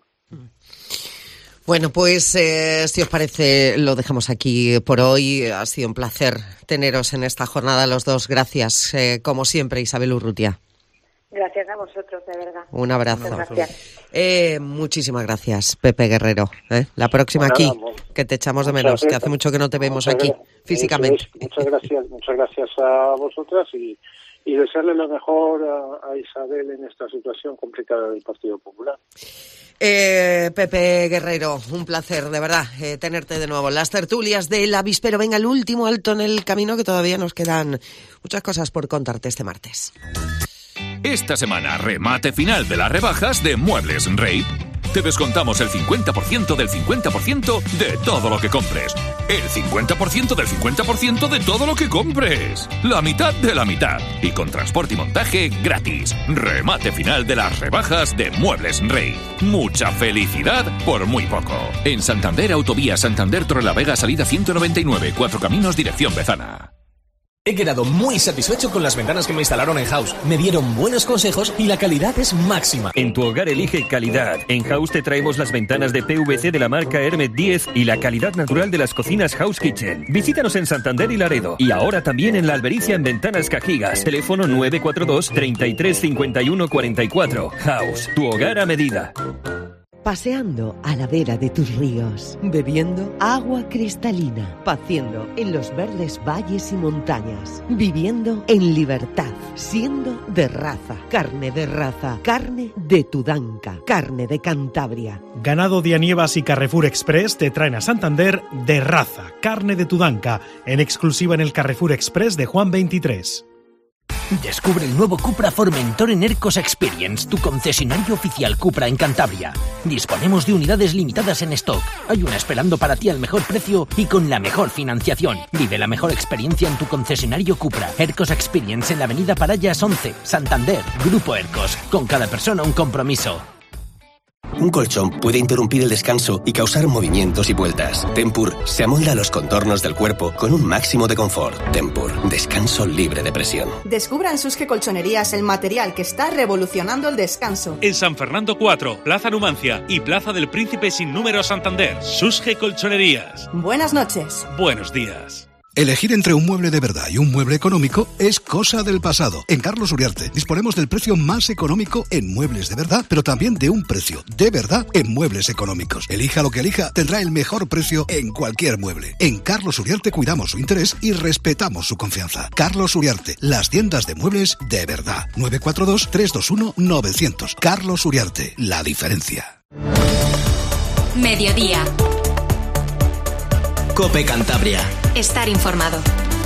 Bueno, pues eh, si os parece, lo dejamos aquí por hoy. Ha sido un placer teneros en esta jornada los dos. Gracias, eh, como siempre, Isabel Urrutia. Gracias a vosotros, de verdad. Un abrazo. Muchas gracias. Eh, muchísimas gracias, Pepe Guerrero. ¿eh? La próxima Bueno, aquí, bueno, que te echamos de muchas menos, que gracias. hace mucho que no te vemos Muchas aquí gracias. físicamente. Eso es. Muchas gracias, muchas gracias a vosotras y, y desearle lo mejor a, a Isabel en esta situación complicada del Partido Popular. Eh, Pepe Guerrero, un placer, de verdad, eh, tenerte de nuevo. Las tertulias del avispero. Venga, el último alto en el camino, que todavía nos quedan muchas cosas por contarte este martes. Esta semana, remate final de las rebajas de Muebles Rey. Te descontamos el cincuenta por ciento del cincuenta por ciento de todo lo que compres. El cincuenta por ciento del cincuenta por ciento de todo lo que compres. La mitad de la mitad. Y con transporte y montaje gratis. Remate final de las rebajas de Muebles Rey. Mucha felicidad por muy poco. En Santander, Autovía Santander Torrelavega, salida ciento noventa y nueve, Cuatro Caminos, dirección Bezana. He quedado muy satisfecho con las ventanas que me instalaron en House. Me dieron buenos consejos y la calidad es máxima. En tu hogar elige calidad. En House te traemos las ventanas de P V C de la marca Hermet diez y la calidad natural de las cocinas House Kitchen. Visítanos en Santander y Laredo. Y ahora también en La Albericia en Ventanas Cajigas. Teléfono nueve cuatro dos, treinta y tres, cincuenta y uno, cuarenta y cuatro. House, tu hogar a medida. Paseando a la vera de tus ríos, bebiendo agua cristalina, paciendo en los verdes valles y montañas, viviendo en libertad, siendo de raza, carne de raza, carne de Tudanca, carne de Cantabria. Ganado Dianievas y Carrefour Express te traen a Santander de raza, carne de Tudanca, en exclusiva en el Carrefour Express de Juan veintitrés. Descubre el nuevo Cupra Formentor en Ercos Experience, tu concesionario oficial Cupra en Cantabria. Disponemos de unidades limitadas en stock. Hay una esperando para ti al mejor precio y con la mejor financiación. Vive la mejor experiencia en tu concesionario Cupra. Ercos Experience en la avenida Parallas once, Santander, Grupo Ercos. Con cada persona un compromiso. Un colchón puede interrumpir el descanso y causar movimientos y vueltas. Tempur se amolda a los contornos del cuerpo con un máximo de confort. Tempur, descanso libre de presión. Descubra en Susge Colchonerías el material que está revolucionando el descanso. En San Fernando cuatro, Plaza Numancia y Plaza del Príncipe sin número Santander. Susge Colchonerías. Buenas noches. Buenos días. Elegir entre un mueble de verdad y un mueble económico es cosa del pasado. En Carlos Uriarte disponemos del precio más económico en muebles de verdad, pero también de un precio de verdad en muebles económicos. Elija lo que elija, tendrá el mejor precio en cualquier mueble. En Carlos Uriarte cuidamos su interés y respetamos su confianza. Carlos Uriarte, las tiendas de muebles de verdad. nueve cuatro dos, tres dos uno, nueve cero cero. Carlos Uriarte, la diferencia. Mediodía. COPE Cantabria. Estar informado.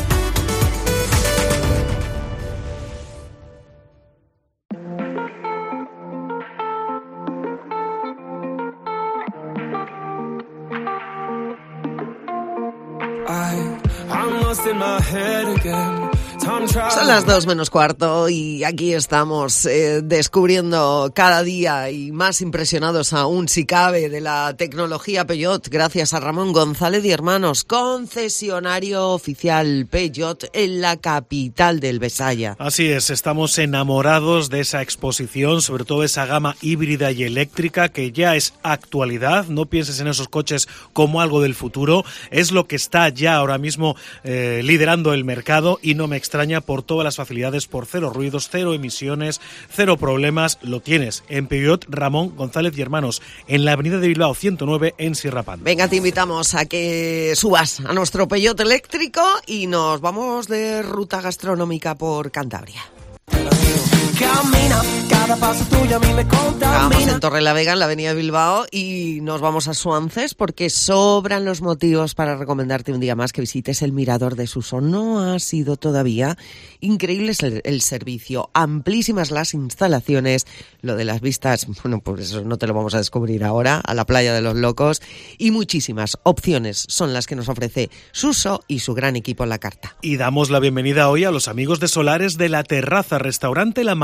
Son las dos menos cuarto y aquí estamos eh, descubriendo cada día y más impresionados aún, si cabe, de la tecnología Peugeot, gracias a Ramón González y Hermanos, concesionario oficial Peugeot en la capital del Besaya. Así es, estamos enamorados de esa exposición, sobre todo esa gama híbrida y eléctrica que ya es actualidad. No pienses en esos coches como algo del futuro, es lo que está ya ahora mismo eh, liderando el mercado y no me extraña por todas las facilidades, por cero ruidos, cero emisiones, cero problemas. Lo tienes en Peugeot Ramón González y Hermanos, en la avenida de Bilbao ciento nueve en Sierra Pan. Venga, te invitamos a que subas a nuestro Peugeot eléctrico y nos vamos de ruta gastronómica por Cantabria. Camina, cada paso tuyo a mí me contamina. Vamos en Torrelavega, en la avenida de Bilbao, y nos vamos a Suances porque sobran los motivos para recomendarte un día más que visites el Mirador de Suso. No ha sido todavía. Increíble es el, el servicio, amplísimas las instalaciones, lo de las vistas, bueno, pues eso no te lo vamos a descubrir ahora, a la playa de los locos, y muchísimas opciones son las que nos ofrece Suso y su gran equipo en la carta. Y damos la bienvenida hoy a los amigos de Solares de la Terraza, restaurante La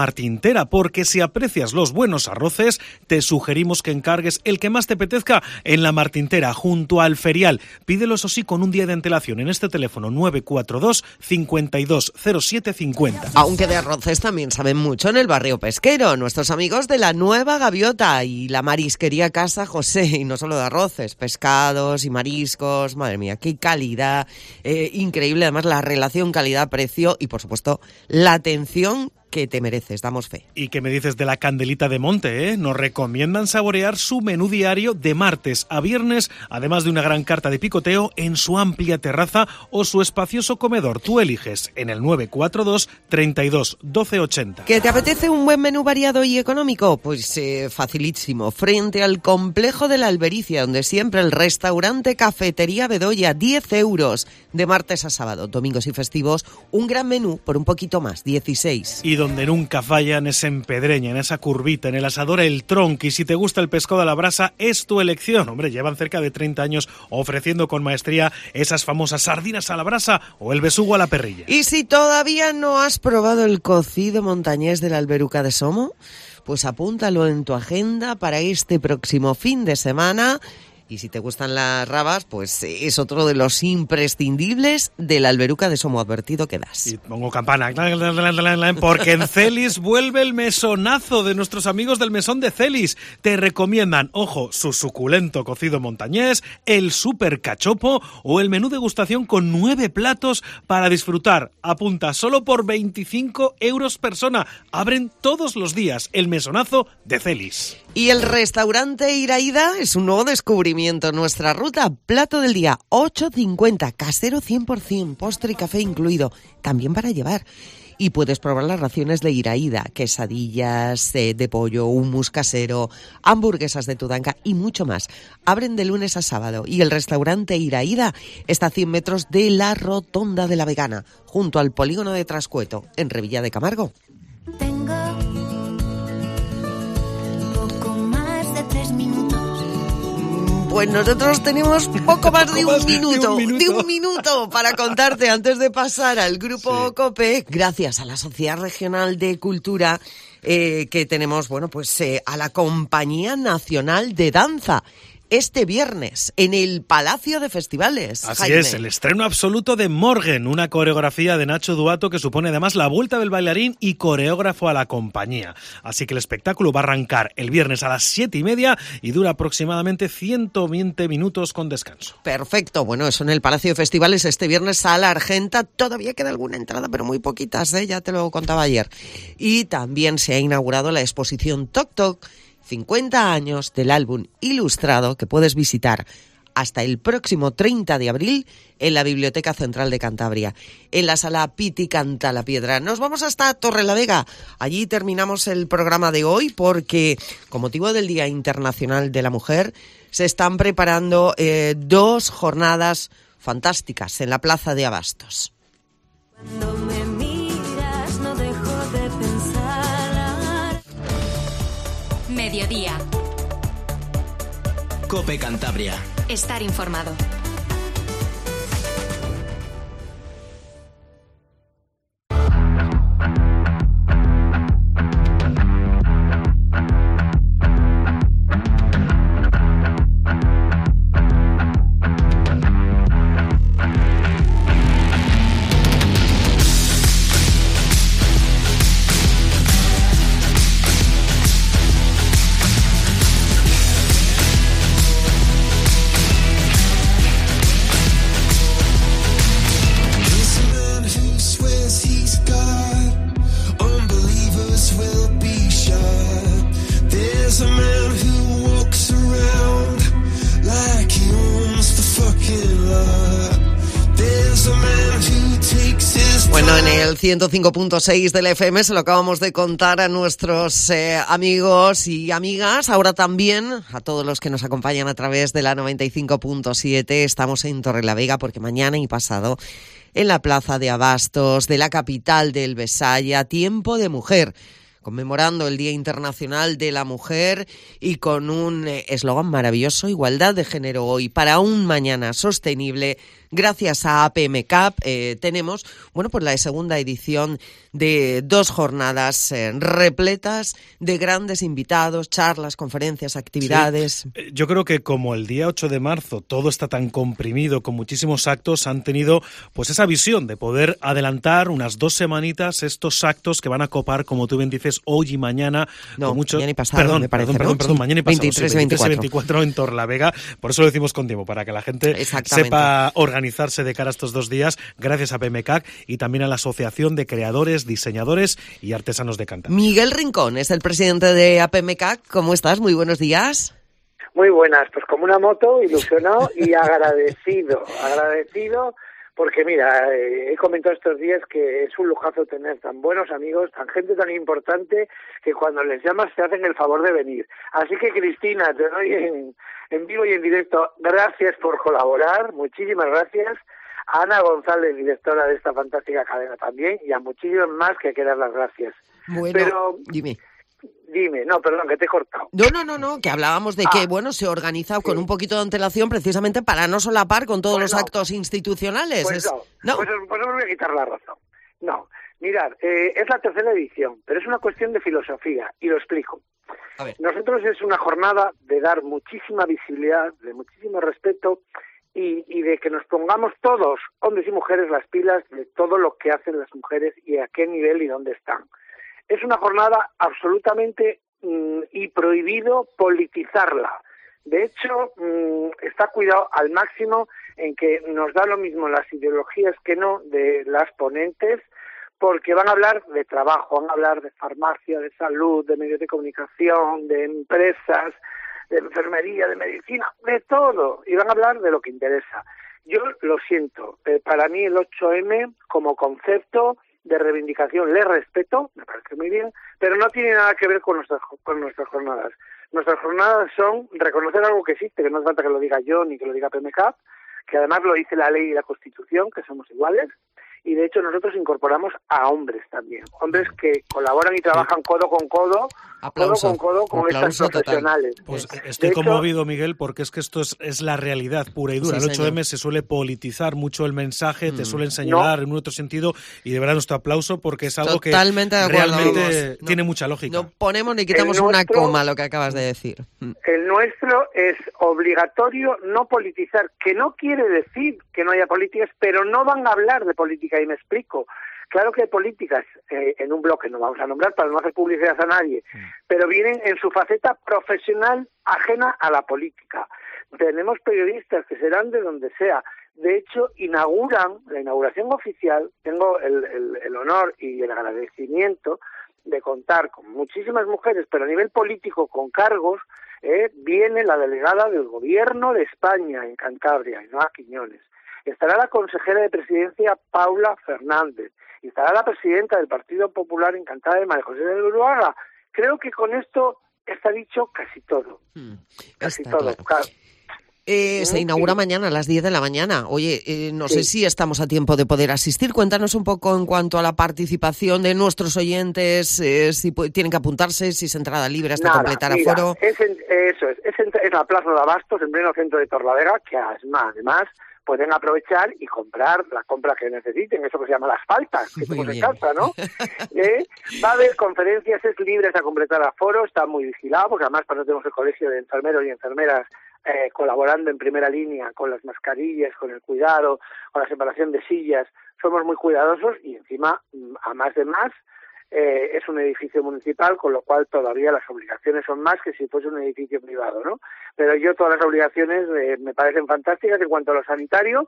Martintera, porque si aprecias los buenos arroces, te sugerimos que encargues el que más te apetezca en la Martintera, junto al Ferial. Pídelo, eso sí, con un día de antelación en este teléfono nueve cuatro dos, cincuenta y dos cero siete cincuenta. Aunque de arroces también saben mucho en el barrio pesquero, nuestros amigos de la Nueva Gaviota y la marisquería Casa José, y no solo de arroces, pescados y mariscos, madre mía, qué calidad, eh, increíble, además la relación calidad-precio y por supuesto la atención que te mereces, damos fe. ¿Y qué me dices de la Candelita de Monte, eh? Nos recomiendan saborear su menú diario de martes a viernes, además de una gran carta de picoteo en su amplia terraza o su espacioso comedor. Tú eliges en el nueve cuatro dos, treinta y dos, doce ochenta. ¿Que te apetece un buen menú variado y económico? Pues eh, facilísimo. Frente al complejo de la Albericia, donde siempre el restaurante Cafetería Bedoya, diez euros de martes a sábado, domingos y festivos, un gran menú por un poquito más, dieciséis. Y donde nunca fallan es en Pedreña, en esa curvita, en el asador El Tronc. Y si te gusta el pescado a la brasa, es tu elección. Hombre, llevan cerca de treinta años ofreciendo con maestría esas famosas sardinas a la brasa o el besugo a la perrilla. Y si todavía no has probado el cocido montañés de la Alberuca de Somo, pues apúntalo en tu agenda para este próximo fin de semana. Y si te gustan las rabas, pues es otro de los imprescindibles de la Alberuca de Somo, advertido quedas. Y pongo campana, porque en Celis vuelve el mesonazo de nuestros amigos del mesón de Celis. Te recomiendan, ojo, su suculento cocido montañés, el super cachopo o el menú degustación con nueve platos para disfrutar. Apunta, solo por veinticinco euros persona. Abren todos los días el mesonazo de Celis. Y el restaurante Iraída es un nuevo descubrimiento en nuestra ruta. Plato del día, ocho cincuenta, casero cien por ciento, postre y café incluido, también para llevar. Y puedes probar las raciones de Iraída, quesadillas eh, de pollo, hummus casero, hamburguesas de Tudanca y mucho más. Abren de lunes a sábado y el restaurante Iraída está a cien metros de la Rotonda de la Vegana, junto al polígono de Trascueto, en Revilla de Camargo. Tengo poco más de tres minutos. Pues nosotros tenemos poco más de un minuto, de un minuto, de un minuto para contarte antes de pasar al grupo sí. COPE, gracias a la Sociedad Regional de Cultura, eh, que tenemos, bueno, pues eh, a la Compañía Nacional de Danza. Este viernes, en el Palacio de Festivales. Así Jaime. es, el estreno absoluto de Morgen, una coreografía de Nacho Duato que supone además la vuelta del bailarín y coreógrafo a la compañía. Así que el espectáculo va a arrancar el viernes a las siete y media y dura aproximadamente ciento veinte minutos con descanso. Perfecto, bueno, eso en el Palacio de Festivales este viernes, Sala Argenta. Todavía queda alguna entrada, pero muy poquitas, ¿eh? Ya te lo contaba ayer. Y también se ha inaugurado la exposición Toc Toc, cincuenta años del álbum ilustrado, que puedes visitar hasta el próximo treinta de abril en la Biblioteca Central de Cantabria, en la Sala Piti Canta la Piedra. Nos vamos hasta Torrelavega. Allí terminamos el programa de hoy porque, con motivo del Día Internacional de la Mujer, se están preparando eh, dos jornadas fantásticas en la Plaza de Abastos. Cuando me miras no dejo de pensar. Mediodía. COPE Cantabria. Estar informado. Bueno, en el ciento cinco punto seis de la F M se lo acabamos de contar a nuestros eh, amigos y amigas. Ahora también a todos los que nos acompañan a través de la noventa y cinco punto siete. Estamos en Torrelavega porque mañana y pasado en la Plaza de Abastos de la capital del Besaya, Tiempo de Mujer, conmemorando el Día Internacional de la Mujer y con un eslogan maravilloso: igualdad de género hoy para un mañana sostenible. gracias a A P M C A P, eh, tenemos, bueno, pues la segunda edición de dos jornadas eh, repletas de grandes invitados, charlas, conferencias, actividades. Sí. Yo creo que como el día ocho de marzo todo está tan comprimido, con muchísimos actos, han tenido pues esa visión de poder adelantar unas dos semanitas estos actos que van a copar, como tú bien dices, hoy y mañana. No, con muchos... mañana y pasado, perdón, me parece, perdón, perdón, ¿no? perdón, Sí. mañana y pasado, veintitrés, sí, veintitrés y veinticuatro. veinticuatro en Torlavega. Por eso lo decimos con tiempo, para que la gente sepa organizarse de cara a estos dos días, gracias a P M C A C y también a la Asociación de Creadores, Diseñadores y Artesanos de Cantabria. Miguel Rincón es el presidente de A P M C A C. ¿Cómo estás? Muy buenos días. Muy buenas, pues como una moto, ilusionado y agradecido, agradecido porque mira, eh, he comentado estos días que es un lujazo tener tan buenos amigos, tan gente tan importante, que cuando les llamas te hacen el favor de venir. Así que Cristina, te doy en, en vivo y en directo, gracias por colaborar, muchísimas gracias. A Ana González, directora de esta fantástica cadena también, y a muchísimos más que hay que dar las gracias. Bueno, Pero, dime. Dime, no, perdón, que te he cortado. No, no, no, no, que hablábamos de Ah, que, bueno, se organiza sí. con un poquito de antelación precisamente para no solapar con todos pues los no. actos institucionales. Pues es... no, no. Pues, pues os voy a quitar la razón. No, mirad, eh, es la tercera edición, pero es una cuestión de filosofía, y lo explico. A ver. Nosotros es una jornada de dar muchísima visibilidad, de muchísimo respeto, y, y de que nos pongamos todos, hombres y mujeres, las pilas de todo lo que hacen las mujeres y a qué nivel y dónde están. Es una jornada absolutamente mm, y prohibido politizarla. De hecho, mmm, está cuidado al máximo en que nos da lo mismo las ideologías que no de las ponentes, porque van a hablar de trabajo, van a hablar de farmacia, de salud, de medios de comunicación, de empresas, de enfermería, de medicina, de todo, y van a hablar de lo que interesa. Yo lo siento, eh, para mí el ocho eme como concepto de reivindicación le respeto, me parece muy bien, pero no tiene nada que ver con nuestras con nuestras jornadas. Nuestras jornadas son reconocer algo que existe, que no hace falta que lo diga yo ni que lo diga P M C A P, que además lo dice la ley y la Constitución, que somos iguales, y de hecho nosotros incorporamos a hombres también, hombres que colaboran y trabajan codo con codo, Aplauso. codo con codo con Aplauso estas profesionales. Total. Pues De estoy hecho, conmovido, Miguel, porque es que esto es, es la realidad pura y dura. Sí, el ocho eme señor. se suele politizar mucho el mensaje, Mm. te suelen señalar no. en un otro sentido, y de verdad nuestro aplauso porque es algo Totalmente que de acuerdo, realmente vamos. tiene No, mucha lógica. No ponemos ni quitamos El una nuestro- coma a lo que acabas de decir. El nuestro es obligatorio no politizar, que no quiere decir que no haya políticas, pero no van a hablar de política, y me explico. Claro que hay políticas eh, en un bloque, no vamos a nombrar para no hacer publicidad a nadie, pero vienen en su faceta profesional ajena a la política. Tenemos periodistas que serán de donde sea. De hecho, inauguran, la inauguración oficial, tengo el, el, el honor y el agradecimiento de contar con muchísimas mujeres, pero a nivel político con cargos, eh, viene la delegada del Gobierno de España en Cantabria, Ainhoa Quiñones. Estará la consejera de Presidencia, Paula Fernández. Y estará la presidenta del Partido Popular en Cantabria, María José de Uruaga. Creo que con esto está dicho casi todo. Hmm. Casi Está todo. claro. Claro. Eh, se inaugura mañana a las diez de la mañana. Oye, eh, no Sí. sé si estamos a tiempo de poder asistir. Cuéntanos un poco en cuanto a la participación de nuestros oyentes, eh, si pu- tienen que apuntarse, si es entrada libre hasta Nada, completar mira, aforo. es en- eso es, es, en- es la Plaza de Abastos, en pleno centro de Torlavega, que además, además pueden aprovechar y comprar la compra que necesiten, eso que se llama las faltas, que Muy tenemos en bien. casa, ¿no? ¿Eh? Va a haber conferencias, es libre hasta completar aforo, está muy vigilado, porque además para eso tenemos el colegio de enfermeros y enfermeras eh, colaborando en primera línea con las mascarillas, con el cuidado, con la separación de sillas, somos muy cuidadosos y encima, mm, a más de más, eh, es un edificio municipal, con lo cual todavía las obligaciones son más que si fuese un edificio privado, ¿no? Pero yo todas las obligaciones eh, me parecen fantásticas en cuanto a lo sanitario,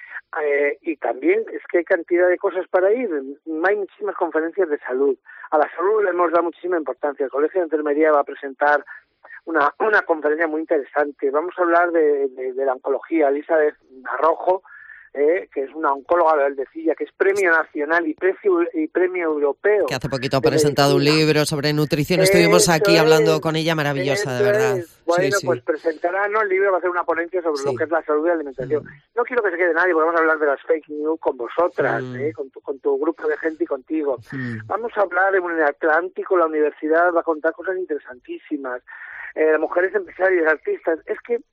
eh, y también es que hay cantidad de cosas para ir. Hay muchísimas conferencias de salud. A la salud le hemos dado muchísima importancia. El Colegio de Enfermería va a presentar una, una conferencia muy interesante. Vamos a hablar de, de, de la oncología. Elizabeth Arrojo, eh, que es una oncóloga de Valdecilla, que es premio nacional y, precio, y premio europeo. Que hace poquito ha de presentado un medicina. libro sobre nutrición. Estuvimos Eso aquí hablando es, con ella, maravillosa, de eso verdad. es. Bueno, Sí, sí. pues presentará, ¿no? El libro va a hacer una ponencia sobre Sí. lo que es la salud y la alimentación. No quiero que se quede nadie, porque vamos a hablar de las fake news con vosotras, Mm. ¿eh? con, tu, con tu grupo de gente y contigo. Mm. Vamos a hablar de un Atlántico, la universidad va a contar cosas interesantísimas. Eh, mujeres empresarias, artistas. Es que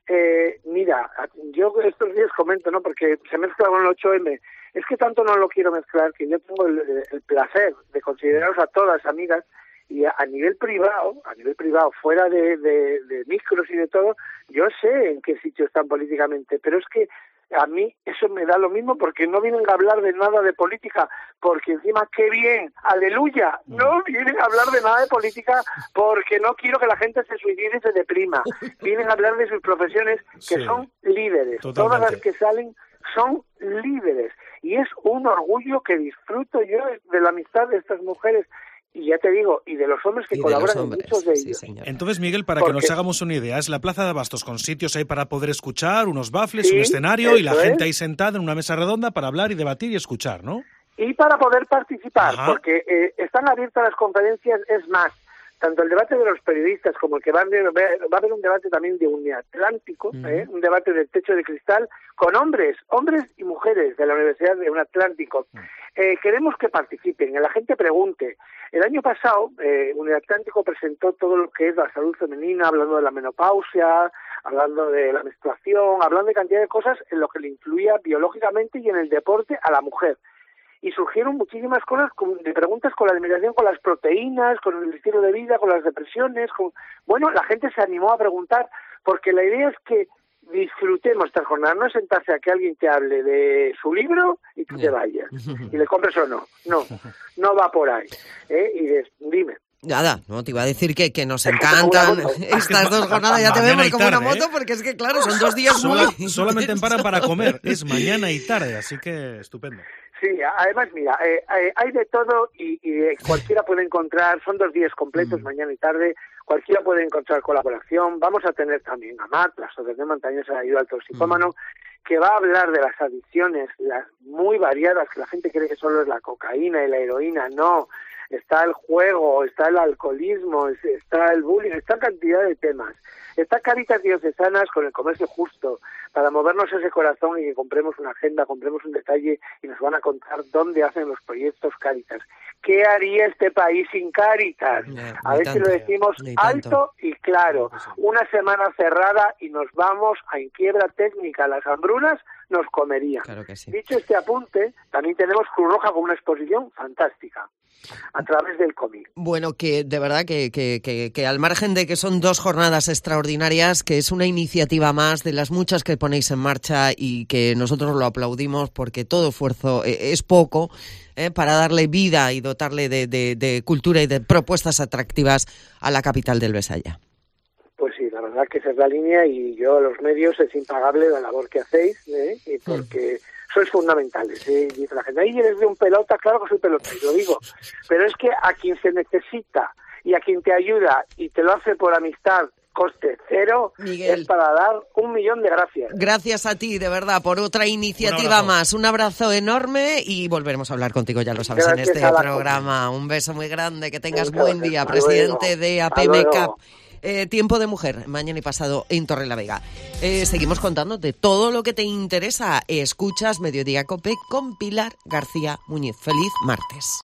Eh, mira, yo estos días comento, ¿no? Porque se mezcla con el ocho eme. Es que tanto no lo quiero mezclar que yo tengo el, el placer de consideraros a todas amigas y a, a nivel privado, a nivel privado, fuera de, de, de micros y de todo, yo sé en qué sitio están políticamente, pero es que a mí eso me da lo mismo porque no vienen a hablar de nada de política, porque encima qué bien, aleluya, no vienen a hablar de nada de política porque no quiero que la gente se suicide y se deprima, vienen a hablar de sus profesiones que sí, son líderes, totalmente. Todas las que salen son líderes y es un orgullo que disfruto yo de la amistad de estas mujeres. Y ya te digo, y de los hombres que colaboran en muchos de ellos. Sí, entonces, Miguel, para Porque... que nos hagamos una idea, es la Plaza de Abastos con sitios ahí para poder escuchar, unos baffles, sí, un escenario y la es. gente ahí sentada en una mesa redonda para hablar y debatir y escuchar, ¿no? Y para poder participar, Ajá. porque eh, están abiertas las conferencias, es más, tanto el debate de los periodistas como el que va a haber, va a haber un debate también de Uniatlántico, uh-huh. ¿eh? un debate del techo de cristal, con hombres, hombres y mujeres de la Universidad de Uniatlántico. Uh-huh. Eh, queremos que participen, que la gente pregunte. El año pasado, eh, Uniatlántico presentó todo lo que es la salud femenina, hablando de la menopausia, hablando de la menstruación, hablando de cantidad de cosas en lo que le influía biológicamente y en el deporte a la mujer. Y surgieron muchísimas cosas con, de preguntas con la alimentación, con las proteínas, con el estilo de vida, con las depresiones. Con... Bueno, la gente se animó a preguntar, porque la idea es que disfrutemos esta jornada, no es sentarse a que alguien te hable de su libro y tú te vayas, y le compres o no. No, no va por ahí. ¿eh? Y des, dime. Nada, no te iba a decir que, que nos encantan estas dos jornadas, ya te vemos como una moto, porque es que claro, son dos días Sola, muy... Solamente paran para comer, es mañana y tarde, así que estupendo. Sí, además, mira, eh, eh, hay de todo y, y eh, cualquiera puede encontrar, son dos días completos, mm. mañana y tarde, cualquiera puede encontrar colaboración. Vamos a tener también a M A T, la Asociación Montañesa de Ayuda al Toxicómano, mm. que va a hablar de las adicciones, las muy variadas, que la gente cree que solo es la cocaína y la heroína, no. Está el juego, está el alcoholismo, está el bullying, está cantidad de temas. Está Cáritas Diocesanas con el comercio justo, para movernos ese corazón y que compremos una agenda, compremos un detalle y nos van a contar dónde hacen los proyectos Cáritas. ¿Qué haría este país sin Cáritas? Yeah, a ver tanto, si lo decimos alto y claro. Una semana cerrada y nos vamos a en quiebra técnica. Las hambrunas nos comerían. Claro que sí. Dicho este apunte, también tenemos Cruz Roja con una exposición fantástica a través del cómic. Bueno, que de verdad que, que, que, que al margen de que son dos jornadas extraordinarias, que es una iniciativa más de las muchas que ponéis en marcha y que nosotros lo aplaudimos porque todo esfuerzo es poco eh, para darle vida y dotarle de, de, de cultura y de propuestas atractivas a la capital del Besaya. Pues sí, la verdad que esa es la línea y yo, los medios, es impagable la labor que hacéis, ¿eh? y porque... Mm. Sois fundamentales, ¿eh? Dice la gente, ahí eres de un pelota, claro que soy pelota, y lo digo, pero es que a quien se necesita y a quien te ayuda y te lo hace por amistad, coste cero, Miguel, es para dar un millón de gracias. Gracias a ti, de verdad, por otra iniciativa un más. Un abrazo enorme y volveremos a hablar contigo, ya lo sabes, gracias en este programa. Un beso muy grande, que tengas Muchas buen día, presidente luego. de A P M C A P. Eh, Tiempo de Mujer, mañana y pasado en Torrelavega. Eh, seguimos contándote todo lo que te interesa. Escuchas Mediodía Cope con Pilar García Muñiz. Feliz martes.